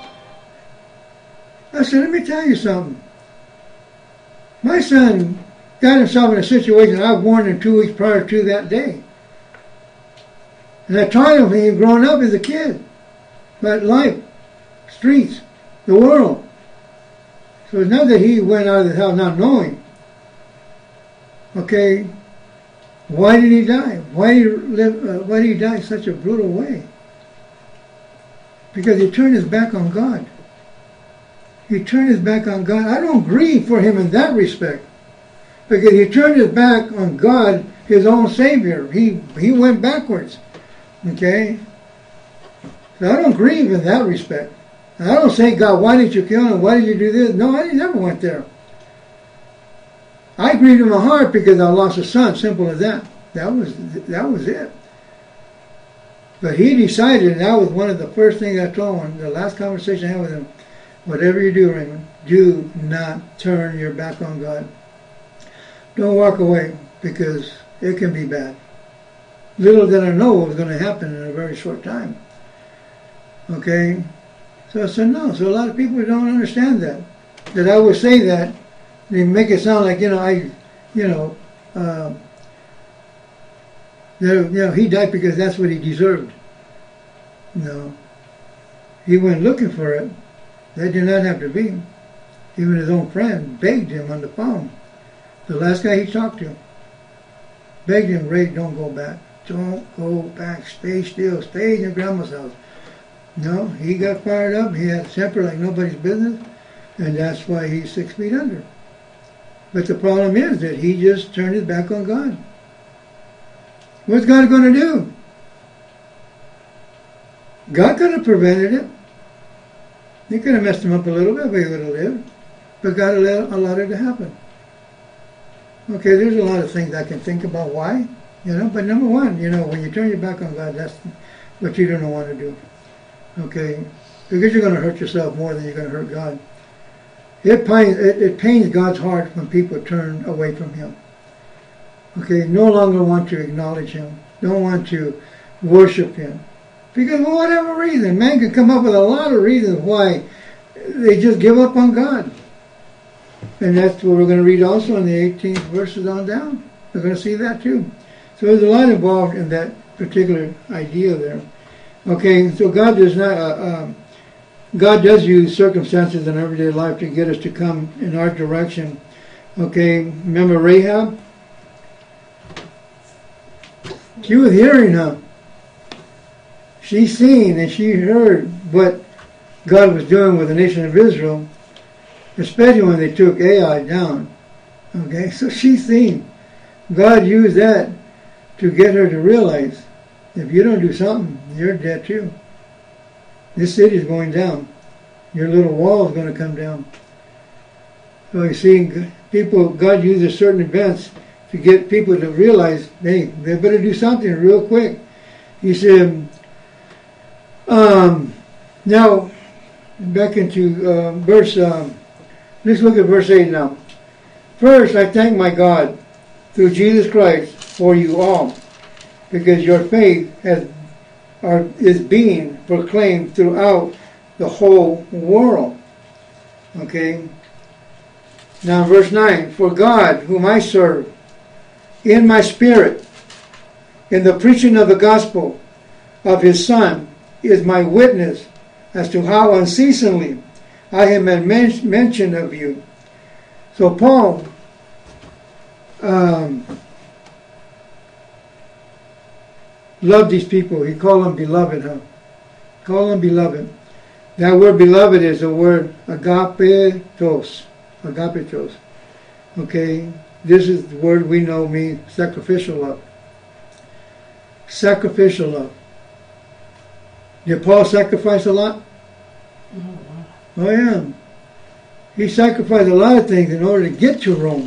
I said, let me tell you something. My son got himself in a situation I warned him 2 weeks prior to that day. And I taught him when he was growing up as a kid about life, streets, the world. So it's not that he went out of the house not knowing. Okay, why did he die? Why did he die in such a brutal way? Because he turned his back on God. He turned his back on God. I don't grieve for him in that respect. Because he turned his back on God, his own Savior. He went backwards. Okay? So I don't grieve in that respect. I don't say, God, why did you kill him? Why did you do this? No, I never went there. I grieved in my heart because I lost a son. Simple as that. That was it. But he decided, and that was one of the first things I told him, the last conversation I had with him, whatever you do, Raymond, do not turn your back on God. Don't walk away, because it can be bad. Little did I know what was going to happen in a very short time. Okay? So I said, no. So a lot of people don't understand that. That I would say that, they make it sound like, he died because that's what he deserved. No. He went looking for it. That did not have to be. Even his own friend begged him on the phone. The last guy he talked to begged him, Ray, don't go back. Don't go back. Stay still. Stay in your grandma's house. No, he got fired up. He had a temper like nobody's business. And that's why he's 6 feet under. But the problem is that he just turned his back on God. What's God going to do? God could have prevented it. He could have messed him up a little bit, but he would have lived. But God allowed it to happen. Okay, there's a lot of things I can think about why, but number one, when you turn your back on God, that's what you don't want to do. Okay? Because you're going to hurt yourself more than you're going to hurt God. It pains God's heart when people turn away from Him. Okay? No longer want to acknowledge Him. Don't want to worship Him. Because for whatever reason, man can come up with a lot of reasons why they just give up on God. And that's what we're going to read also in the 18th verses on down. We're going to see that too. So there's a lot involved in that particular idea there. Okay, so God does not. God does use circumstances in everyday life to get us to come in our direction. Okay, remember Rahab? She was hearing him. She seen and she heard what God was doing with the nation of Israel, especially when they took Ai down. Okay, so she seen. God used that to get her to realize, if you don't do something, you're dead too. This city is going down. Your little wall is going to come down. So you see, God uses certain events to get people to realize, hey, they better do something real quick. He said, now, back into verse, let's look at verse 8 now. First, I thank my God through Jesus Christ for you all, because your faith is being proclaimed throughout the whole world. Okay? Now, verse 9, for God, whom I serve, in my spirit, in the preaching of the gospel of His Son, is my witness as to how unceasingly I have made mention of you. So Paul loved these people. He called them beloved, huh? Call them beloved. That word beloved is the word agapetos. Agapetos. Okay? This is the word we know means sacrificial love. Sacrificial love. Did Paul sacrifice a lot? Oh yeah. He sacrificed a lot of things in order to get to Rome.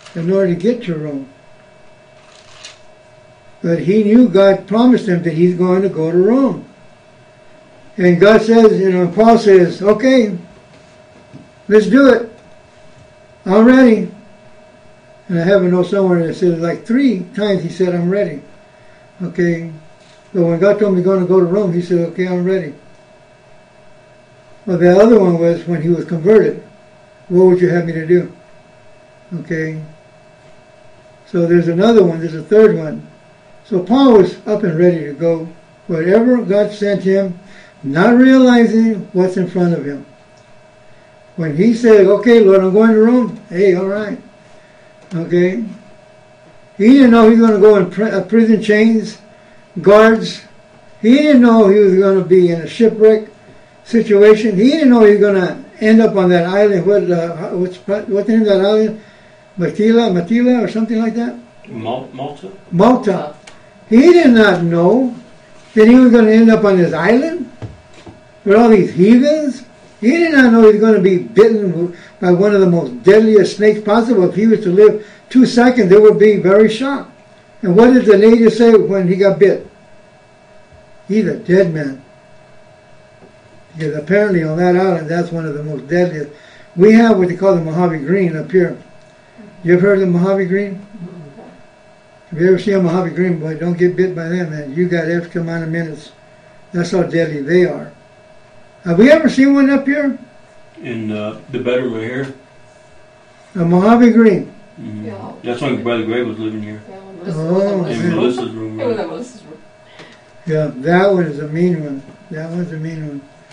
But he knew God promised him that he's going to go to Rome. And God says, Paul says, okay, let's do it. I'm ready. And I happen to know somewhere that says like 3 times he said, I'm ready. Okay. So when God told me going to go to Rome, he said, okay, I'm ready. Well, the other one was when he was converted. What would you have me to do? Okay. So there's another one. There's a third one. So Paul was up and ready to go wherever God sent him, not realizing what's in front of him. When he said, okay, Lord, I'm going to Rome. Hey, all right. Okay. He didn't know he was going to go in prison chains, guards. He didn't know he was going to be in a shipwreck situation. He didn't know he was going to end up on that island. What's the name of that island? Matila or something like that? Malta. He did not know that he was going to end up on this island with all these heathens. He did not know he was going to be bitten by one of the most deadliest snakes possible. If he was to live 2 seconds, they would be very shocked. And what did the natives say when he got bit? He's a dead man. Because apparently on that island, that's one of the most deadliest. We have what they call the Mojave Green up here. You ever heard of the Mojave Green? If you ever see a Mojave Green, boy, don't get bit by them, man. You got X amount of minutes. That's how deadly they are. Have we ever seen one up here? In the bedroom right here. A Mojave Green. Mm-hmm. Yeah. That's when Brother Gray was living here. Yeah, in Melissa's room. It was at Melissa's room. Yeah, that one is a mean one. That one's a mean one.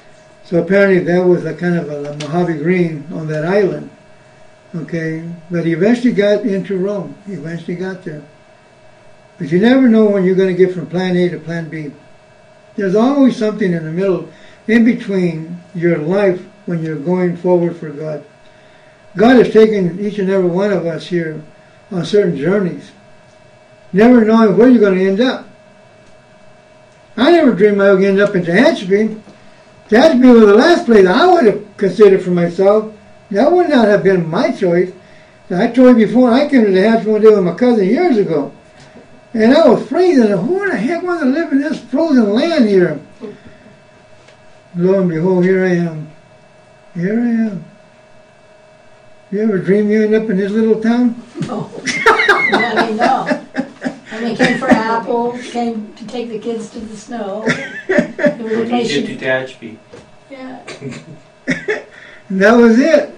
So apparently that was a kind of a Mojave Green on that island. Okay, but he eventually got into Rome. He eventually got there. But you never know when you're going to get from plan A to plan B. There's always something in the middle, in between your life when you're going forward for God. God has taken each and every one of us here on certain journeys, never knowing where you're going to end up. I never dreamed I would end up in Tehachapi. Tehachapi was the last place I would have considered for myself. That would not have been my choice. I told you before, I came to Tehachapi one day with my cousin years ago. And I was freezing. Who in the heck wants to live in this frozen land here? Lo and behold, here I am. Here I am. You ever dream you end up in this little town? No. I mean, no. And we came for apples, came to take the kids to the snow. When you get to Tehachapi. Yeah. And that was it.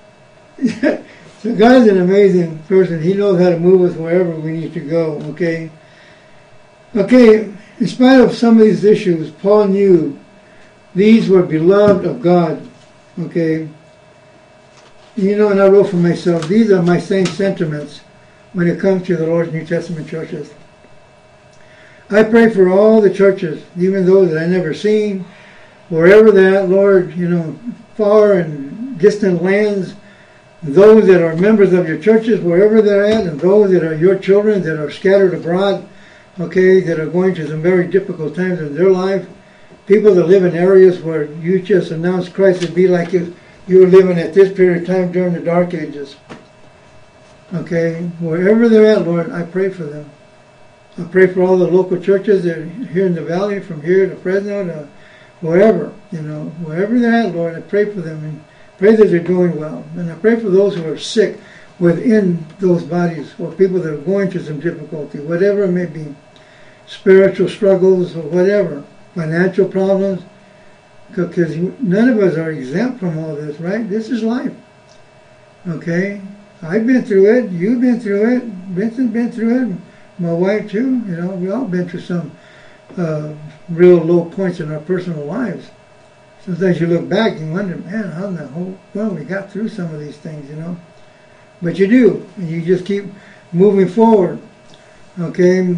So God's an amazing person. He knows how to move us wherever we need to go, okay? Okay, in spite of some of these issues, Paul knew these were beloved of God, okay? You know, and I wrote for myself, these are my same sentiments when it comes to the Lord's New Testament churches. I pray for all the churches, even those that I never seen, wherever they're at, Lord, you know, far and distant lands, those that are members of your churches, wherever they're at, and those that are your children that are scattered abroad, okay, that are going through some very difficult times in their life, people that live in areas where you just announced Christ, it'd be like if you were living at this period of time during the Dark Ages. Okay, wherever they're at, Lord, I pray for them. I pray for all the local churches that are here in the valley, from here to Fresno to wherever, you know, wherever they're at, Lord, I pray for them and pray that they're doing well. And I pray for those who are sick within those bodies, or people that are going through some difficulty, whatever it may be, spiritual struggles or whatever, financial problems, because none of us are exempt from all this, right? This is life. Okay? I've been through it. You've been through it. Vincent's been through it. My wife too. You know, we all been through some real low points in our personal lives. Sometimes you look back and wonder, man, how in the whole world we got through some of these things, you know? But you do, and you just keep moving forward. Okay?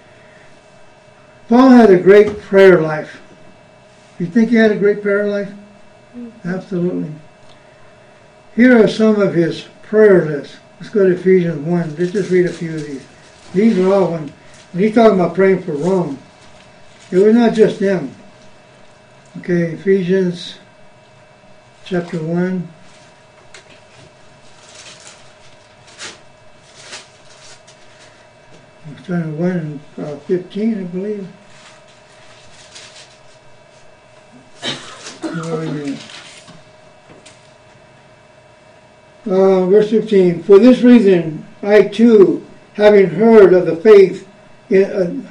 Paul had a great prayer life. You think he had a great prayer life? Absolutely. Here are some of his prayer lists. Let's go to Ephesians 1. Let's just read a few of these. These are all when he's talking about praying for Rome. It was not just them. Okay, Ephesians chapter 1. I'm starting 1 and 15, I believe. Verse 15. For this reason, I too, having heard of the faith in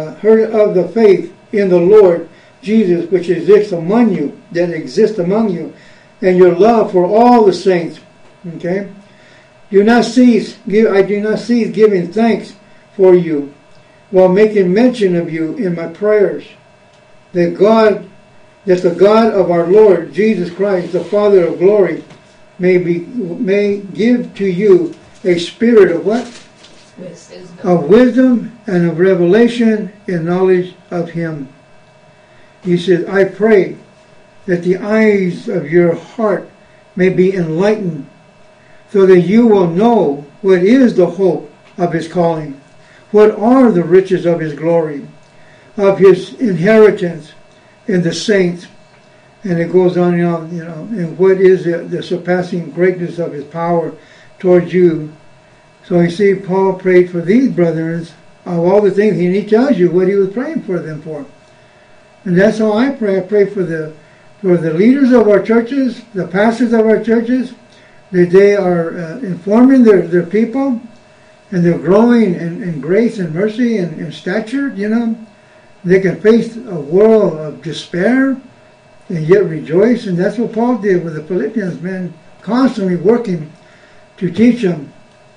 the Lord Jesus, which exists among you, and your love for all the saints. Okay, I do not cease giving thanks for you, while making mention of you in my prayers, that the God of our Lord Jesus Christ, the Father of glory, may give to you a spirit of what? Of wisdom and of revelation in knowledge of Him. He says, I pray that the eyes of your heart may be enlightened, so that you will know what is the hope of His calling, what are the riches of His glory, of His inheritance in the saints. And it goes on and on, you know, and what is the surpassing greatness of His power towards you. So you see, Paul prayed for these brethren of all the things, and he tells you what he was praying for them for. And that's how I pray. I pray for the leaders of our churches, the pastors of our churches, that they are informing their people, and they're growing in grace and mercy and stature, you know. They can face a world of despair and yet rejoice. And that's what Paul did with the Philippians, man, constantly working to teach them.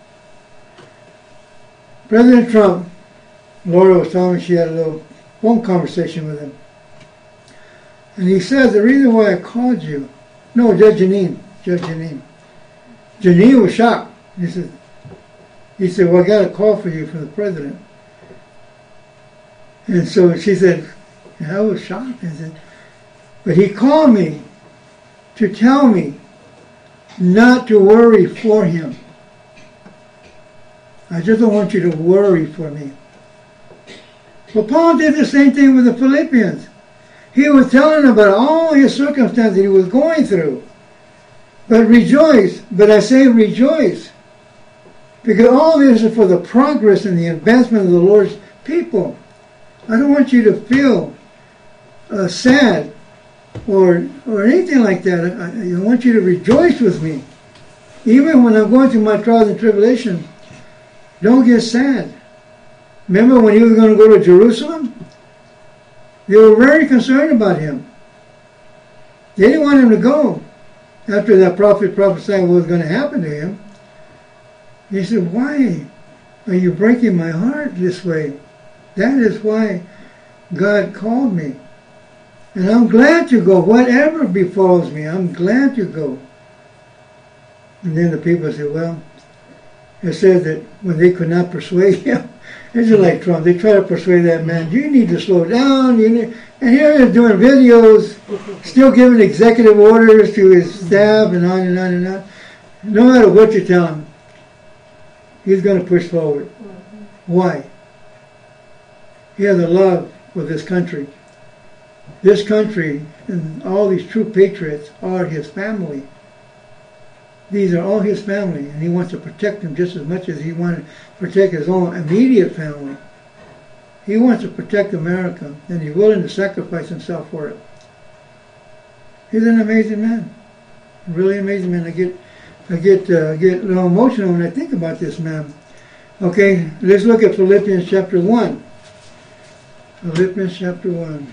President Trump, Laura was telling me she had a little phone conversation with him. And he says, the reason why I called you, no, Judge Janine. Janine was shocked. He said, well, I got a call for you from the president. And so she said, I was shocked. I said, but he called me to tell me not to worry for him. I just don't want you to worry for me. Well, Paul did the same thing with the Philippians. He was telling them about all his circumstances he was going through. But rejoice, but I say rejoice. Because all this is for the progress and the advancement of the Lord's people. I don't want you to feel sad or anything like that. I want you to rejoice with me. Even when I'm going through my trials and tribulation, don't get sad. Remember when he was going to go to Jerusalem? They were very concerned about him. They didn't want him to go after that prophet prophesied what was going to happen to him. He said, why are you breaking my heart this way? That is why God called me. And I'm glad to go. Whatever befalls me, I'm glad to go. And then the people said, well, it says that when they could not persuade him, it's just like Trump. They try to persuade that man, you need to slow down. And here he's doing videos, still giving executive orders to his staff and on and on and on. No matter what you tell him, he's going to push forward. Why? He has a love for this country. This country and all these true patriots are his family. These are all his family, and he wants to protect them just as much as he wanted to protect his own immediate family. He wants to protect America, and he's willing to sacrifice himself for it. He's an amazing man, really amazing man. I get a little emotional when I think about this man. Okay, let's look at Philippians chapter 1. Philippians chapter 1.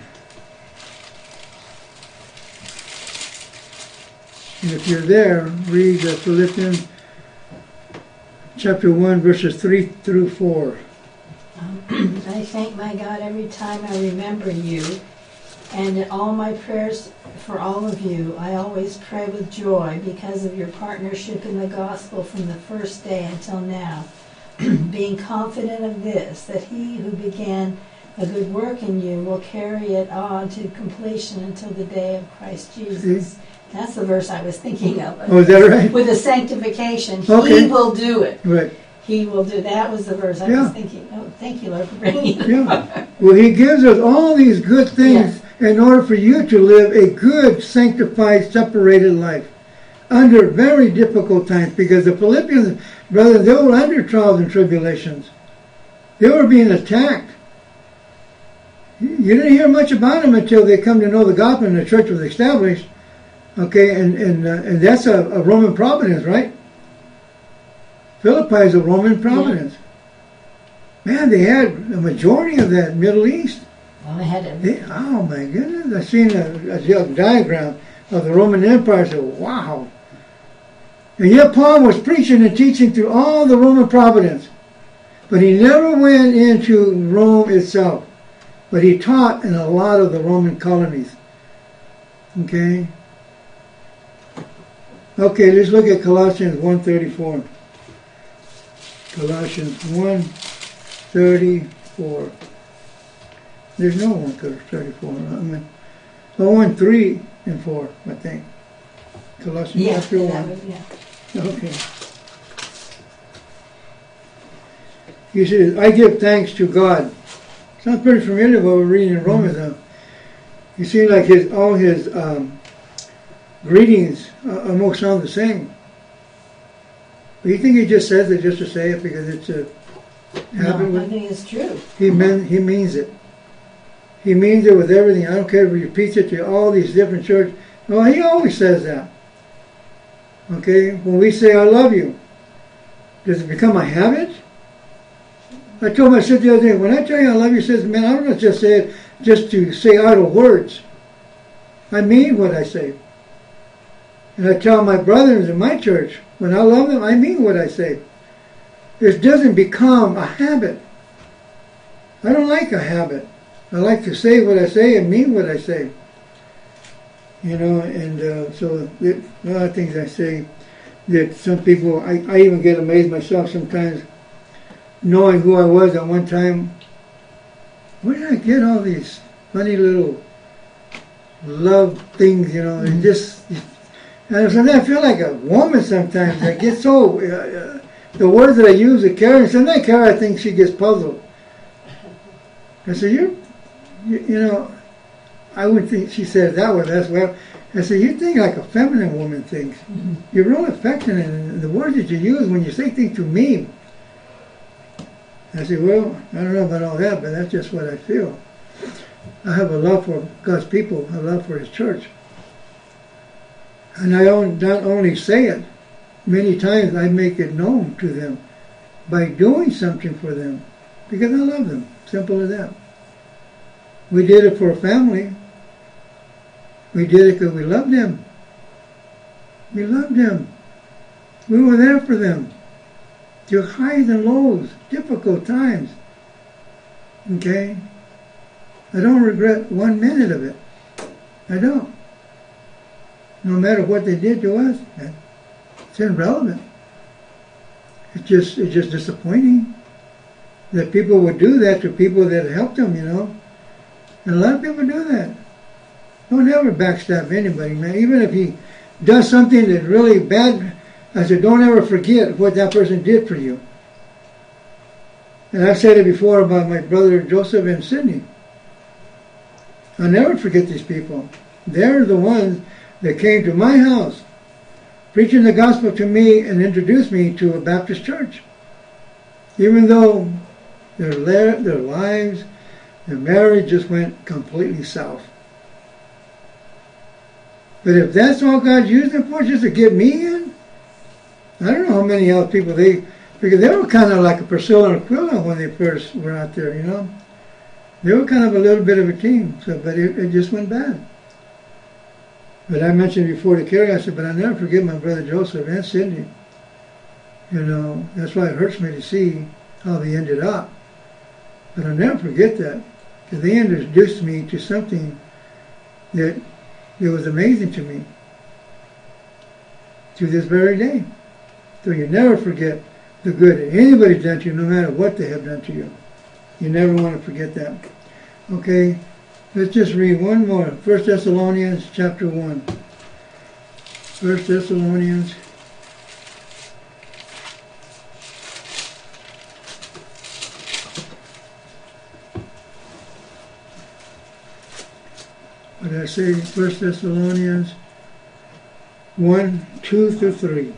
And if you're there, read Philippians chapter 1, verses 3 through 4. I thank my God every time I remember you, and in all my prayers for all of you, I always pray with joy because of your partnership in the gospel from the first day until now, being confident of this, that he who began a good work in you will carry it on to completion until the day of Christ Jesus. See? That's the verse I was thinking of. Oh, is that right? With the sanctification, Okay. he will do it. Right. He will do. That was the verse I was thinking. Oh, thank you, Lord, for bringing it. Yeah. Well, he gives us all these good things in order for you to live a good, sanctified, separated life under very difficult times. Because the Philippians, brothers, they were under trials and tribulations. They were being attacked. You didn't hear much about them until they come to know the gospel and the church was established. Okay, and that's a Roman province, right? Philippi is a Roman province. Yeah. Man, they had a majority of that Middle East. Well, they had it. Oh my goodness! I've seen a diagram of the Roman Empire. I said, wow. And yet Paul was preaching and teaching through all the Roman province. But he never went into Rome itself. But he taught in a lot of the Roman colonies. Okay? Okay, let's look at Colossians 1:34. Colossians 1:34. There's no 1:34. I mean, 1:3 and 4, I think. Colossians chapter 1. Okay. He says, I give thanks to God. Sounds pretty familiar what we're reading in Romans now. You see, like all his greetings almost sound the same. But you think he just says it just to say it because it's a habit? No, I think it's true. He means it. He means it with everything. I don't care if he repeats it to all these different churches. No, he always says that. Okay? When we say, I love you, does it become a habit? I told my sister the other day, when I tell you I love you, she says, man, I don't just say it just to say idle words. I mean what I say. And I tell my brothers in my church, when I love them, I mean what I say. It doesn't become a habit. I don't like a habit. I like to say what I say and mean what I say. You know, and so a lot of things I say that some people, I even get amazed myself sometimes, knowing who I was at one time. Where did I get all these funny little love things, you know? And just, and sometimes I feel like a woman sometimes. I get so, the words that I use with Karen, sometimes Karen, I think she gets puzzled. I said, you know, I would think, she said it that way, that's well. I said, you think like a feminine woman thinks. Mm-hmm. You're real affectionate, and the words that you use when you say things to me. I said, well, I don't know about all that, but that's just what I feel. I have a love for God's people, a love for His church. And I don't not only say it, many times I make it known to them by doing something for them, because I love them. Simple as that. We did it for a family. We did it because we loved them. We loved them. We were there for them. Through highs and lows, difficult times. Okay? I don't regret 1 minute of it. I don't. No matter what they did to us, it's irrelevant. It's just disappointing that people would do that to people that helped them, you know. And a lot of people do that. Don't ever backstab anybody, man. Even if he does something that's really bad, I said, don't ever forget what that person did for you. And I've said it before about my brother Joseph and Sidney. I'll never forget these people. They're the ones that came to my house, preaching the gospel to me and introduced me to a Baptist church. Even though their lives, their marriage just went completely south. But if that's all God used them for, just to get me in, I don't know how many other people because they were kind of like a Priscilla and Aquila when they first were out there, you know. They were kind of a little bit of a team, but it just went bad. But I mentioned before to Carrie, I said, but I'll never forget my brother Joseph and Cindy. You know, that's why it hurts me to see how they ended up. But I'll never forget that, because they introduced me to something that it was amazing to me to this very day. So you never forget the good that anybody's done to you, no matter what they have done to you. You never want to forget that. Okay, let's just read one more. 1 Thessalonians chapter 1. 1 Thessalonians. What did I say? 1 Thessalonians 1, 2 through 3.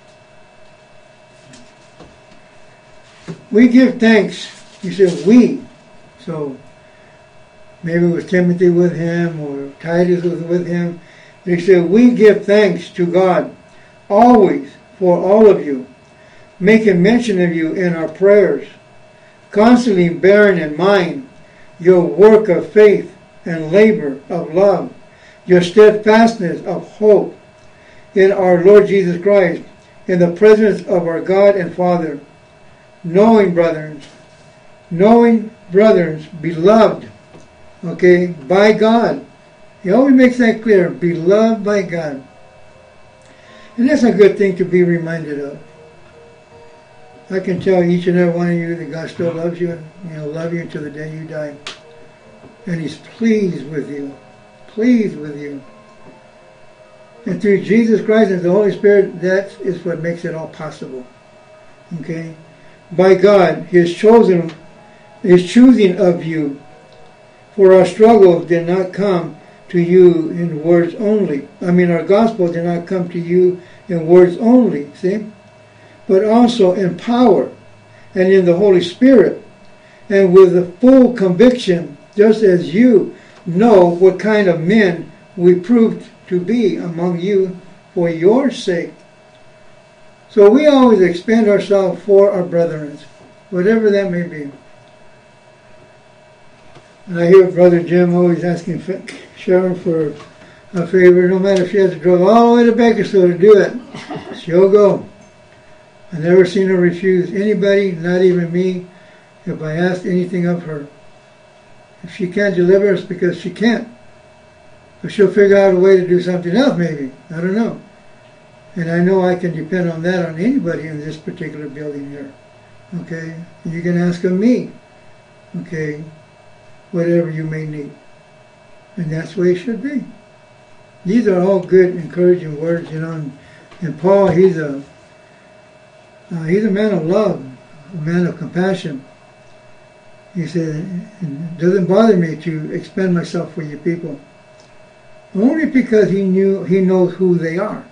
We give thanks. He said we. So maybe it was Timothy with him or Titus was with him. He said, we give thanks to God always for all of you, making mention of you in our prayers, constantly bearing in mind your work of faith and labor of love, your steadfastness of hope in our Lord Jesus Christ, in the presence of our God and Father, knowing brothers, beloved, okay, by God. He always makes that clear, beloved by God. And that's a good thing to be reminded of. I can tell each and every one of you that God still loves you, and He'll love you until the day you die. And He's pleased with you. Pleased with you. And through Jesus Christ and the Holy Spirit, that is what makes it all possible. Okay? By God, His choosing of you. For our struggle did not come to you in words only. Our gospel did not come to you in words only, see? But also in power and in the Holy Spirit and with the full conviction, just as you know what kind of men we proved to be among you for your sake. So we always expend ourselves for our brethren, whatever that may be. And I hear Brother Jim always asking Sharon for a favor, no matter if she has to drive all the way to Bakersfield to do it. She'll go. I've never seen her refuse anybody, not even me, if I asked anything of her. If she can't deliver, it's because she can't. But she'll figure out a way to do something else, maybe. I don't know. And I know I can depend on that on anybody in this particular building here. Okay? And you can ask of me. Okay? Whatever you may need. And that's the way it should be. These are all good, encouraging words, you know. And Paul, he's a man of love, a man of compassion. He said, it doesn't bother me to expend myself for you people. Only because he knows who they are.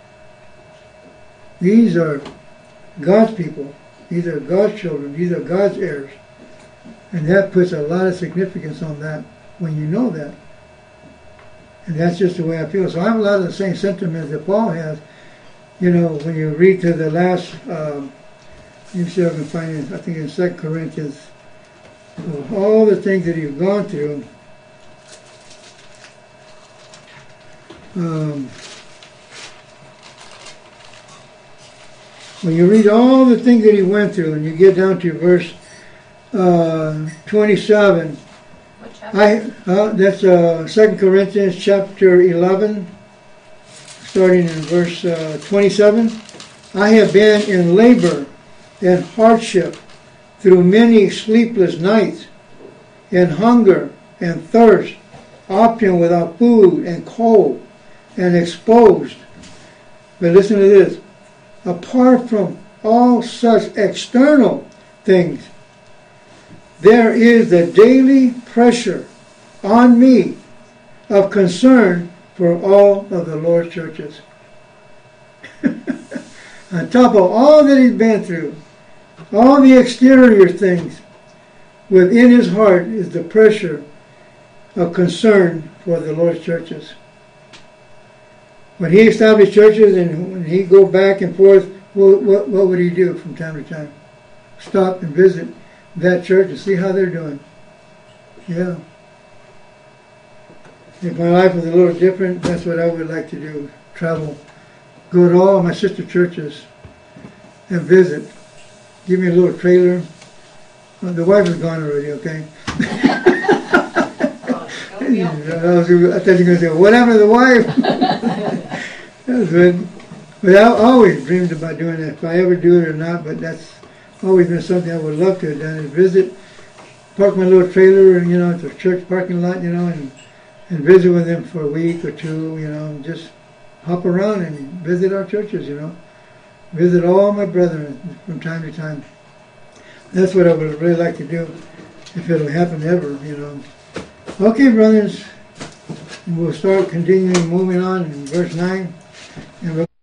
These are God's people. These are God's children. These are God's heirs. And that puts a lot of significance on that when you know that. And that's just the way I feel. So I have a lot of the same sentiments that Paul has. You know, when you read to the last, you see if I can find it, I think in 2 Corinthians, of all the things that he's gone through. When you read all the things that he went through, and you get down to verse 27, that's 2 Corinthians chapter 11, starting in verse 27. I have been in labor and hardship through many sleepless nights, and hunger and thirst, often without food and cold, and exposed. But listen to this. Apart from all such external things, there is the daily pressure on me of concern for all of the Lord's churches. On top of all that he's been through, all the exterior things, within his heart is the pressure of concern for the Lord's churches. When he established churches and when he go back and forth, what would he do from time to time? Stop and visit that church and see how they're doing. Yeah. If my life was a little different, that's what I would like to do. Travel. Go to all my sister churches and visit. Give me a little trailer. The wife is gone already, okay? I thought you were going to say, what happened to the wife? That was good. But I always dreamed about doing that, if I ever do it or not, but that's always been something I would love to have done, is visit, park my little trailer, you know, at the church parking lot, you know, and visit with them for a week or two, you know, just hop around and visit our churches, you know. Visit all my brethren from time to time. That's what I would really like to do, if it'll happen ever, you know. Okay, brothers, we'll start continuing moving on in verse 9. And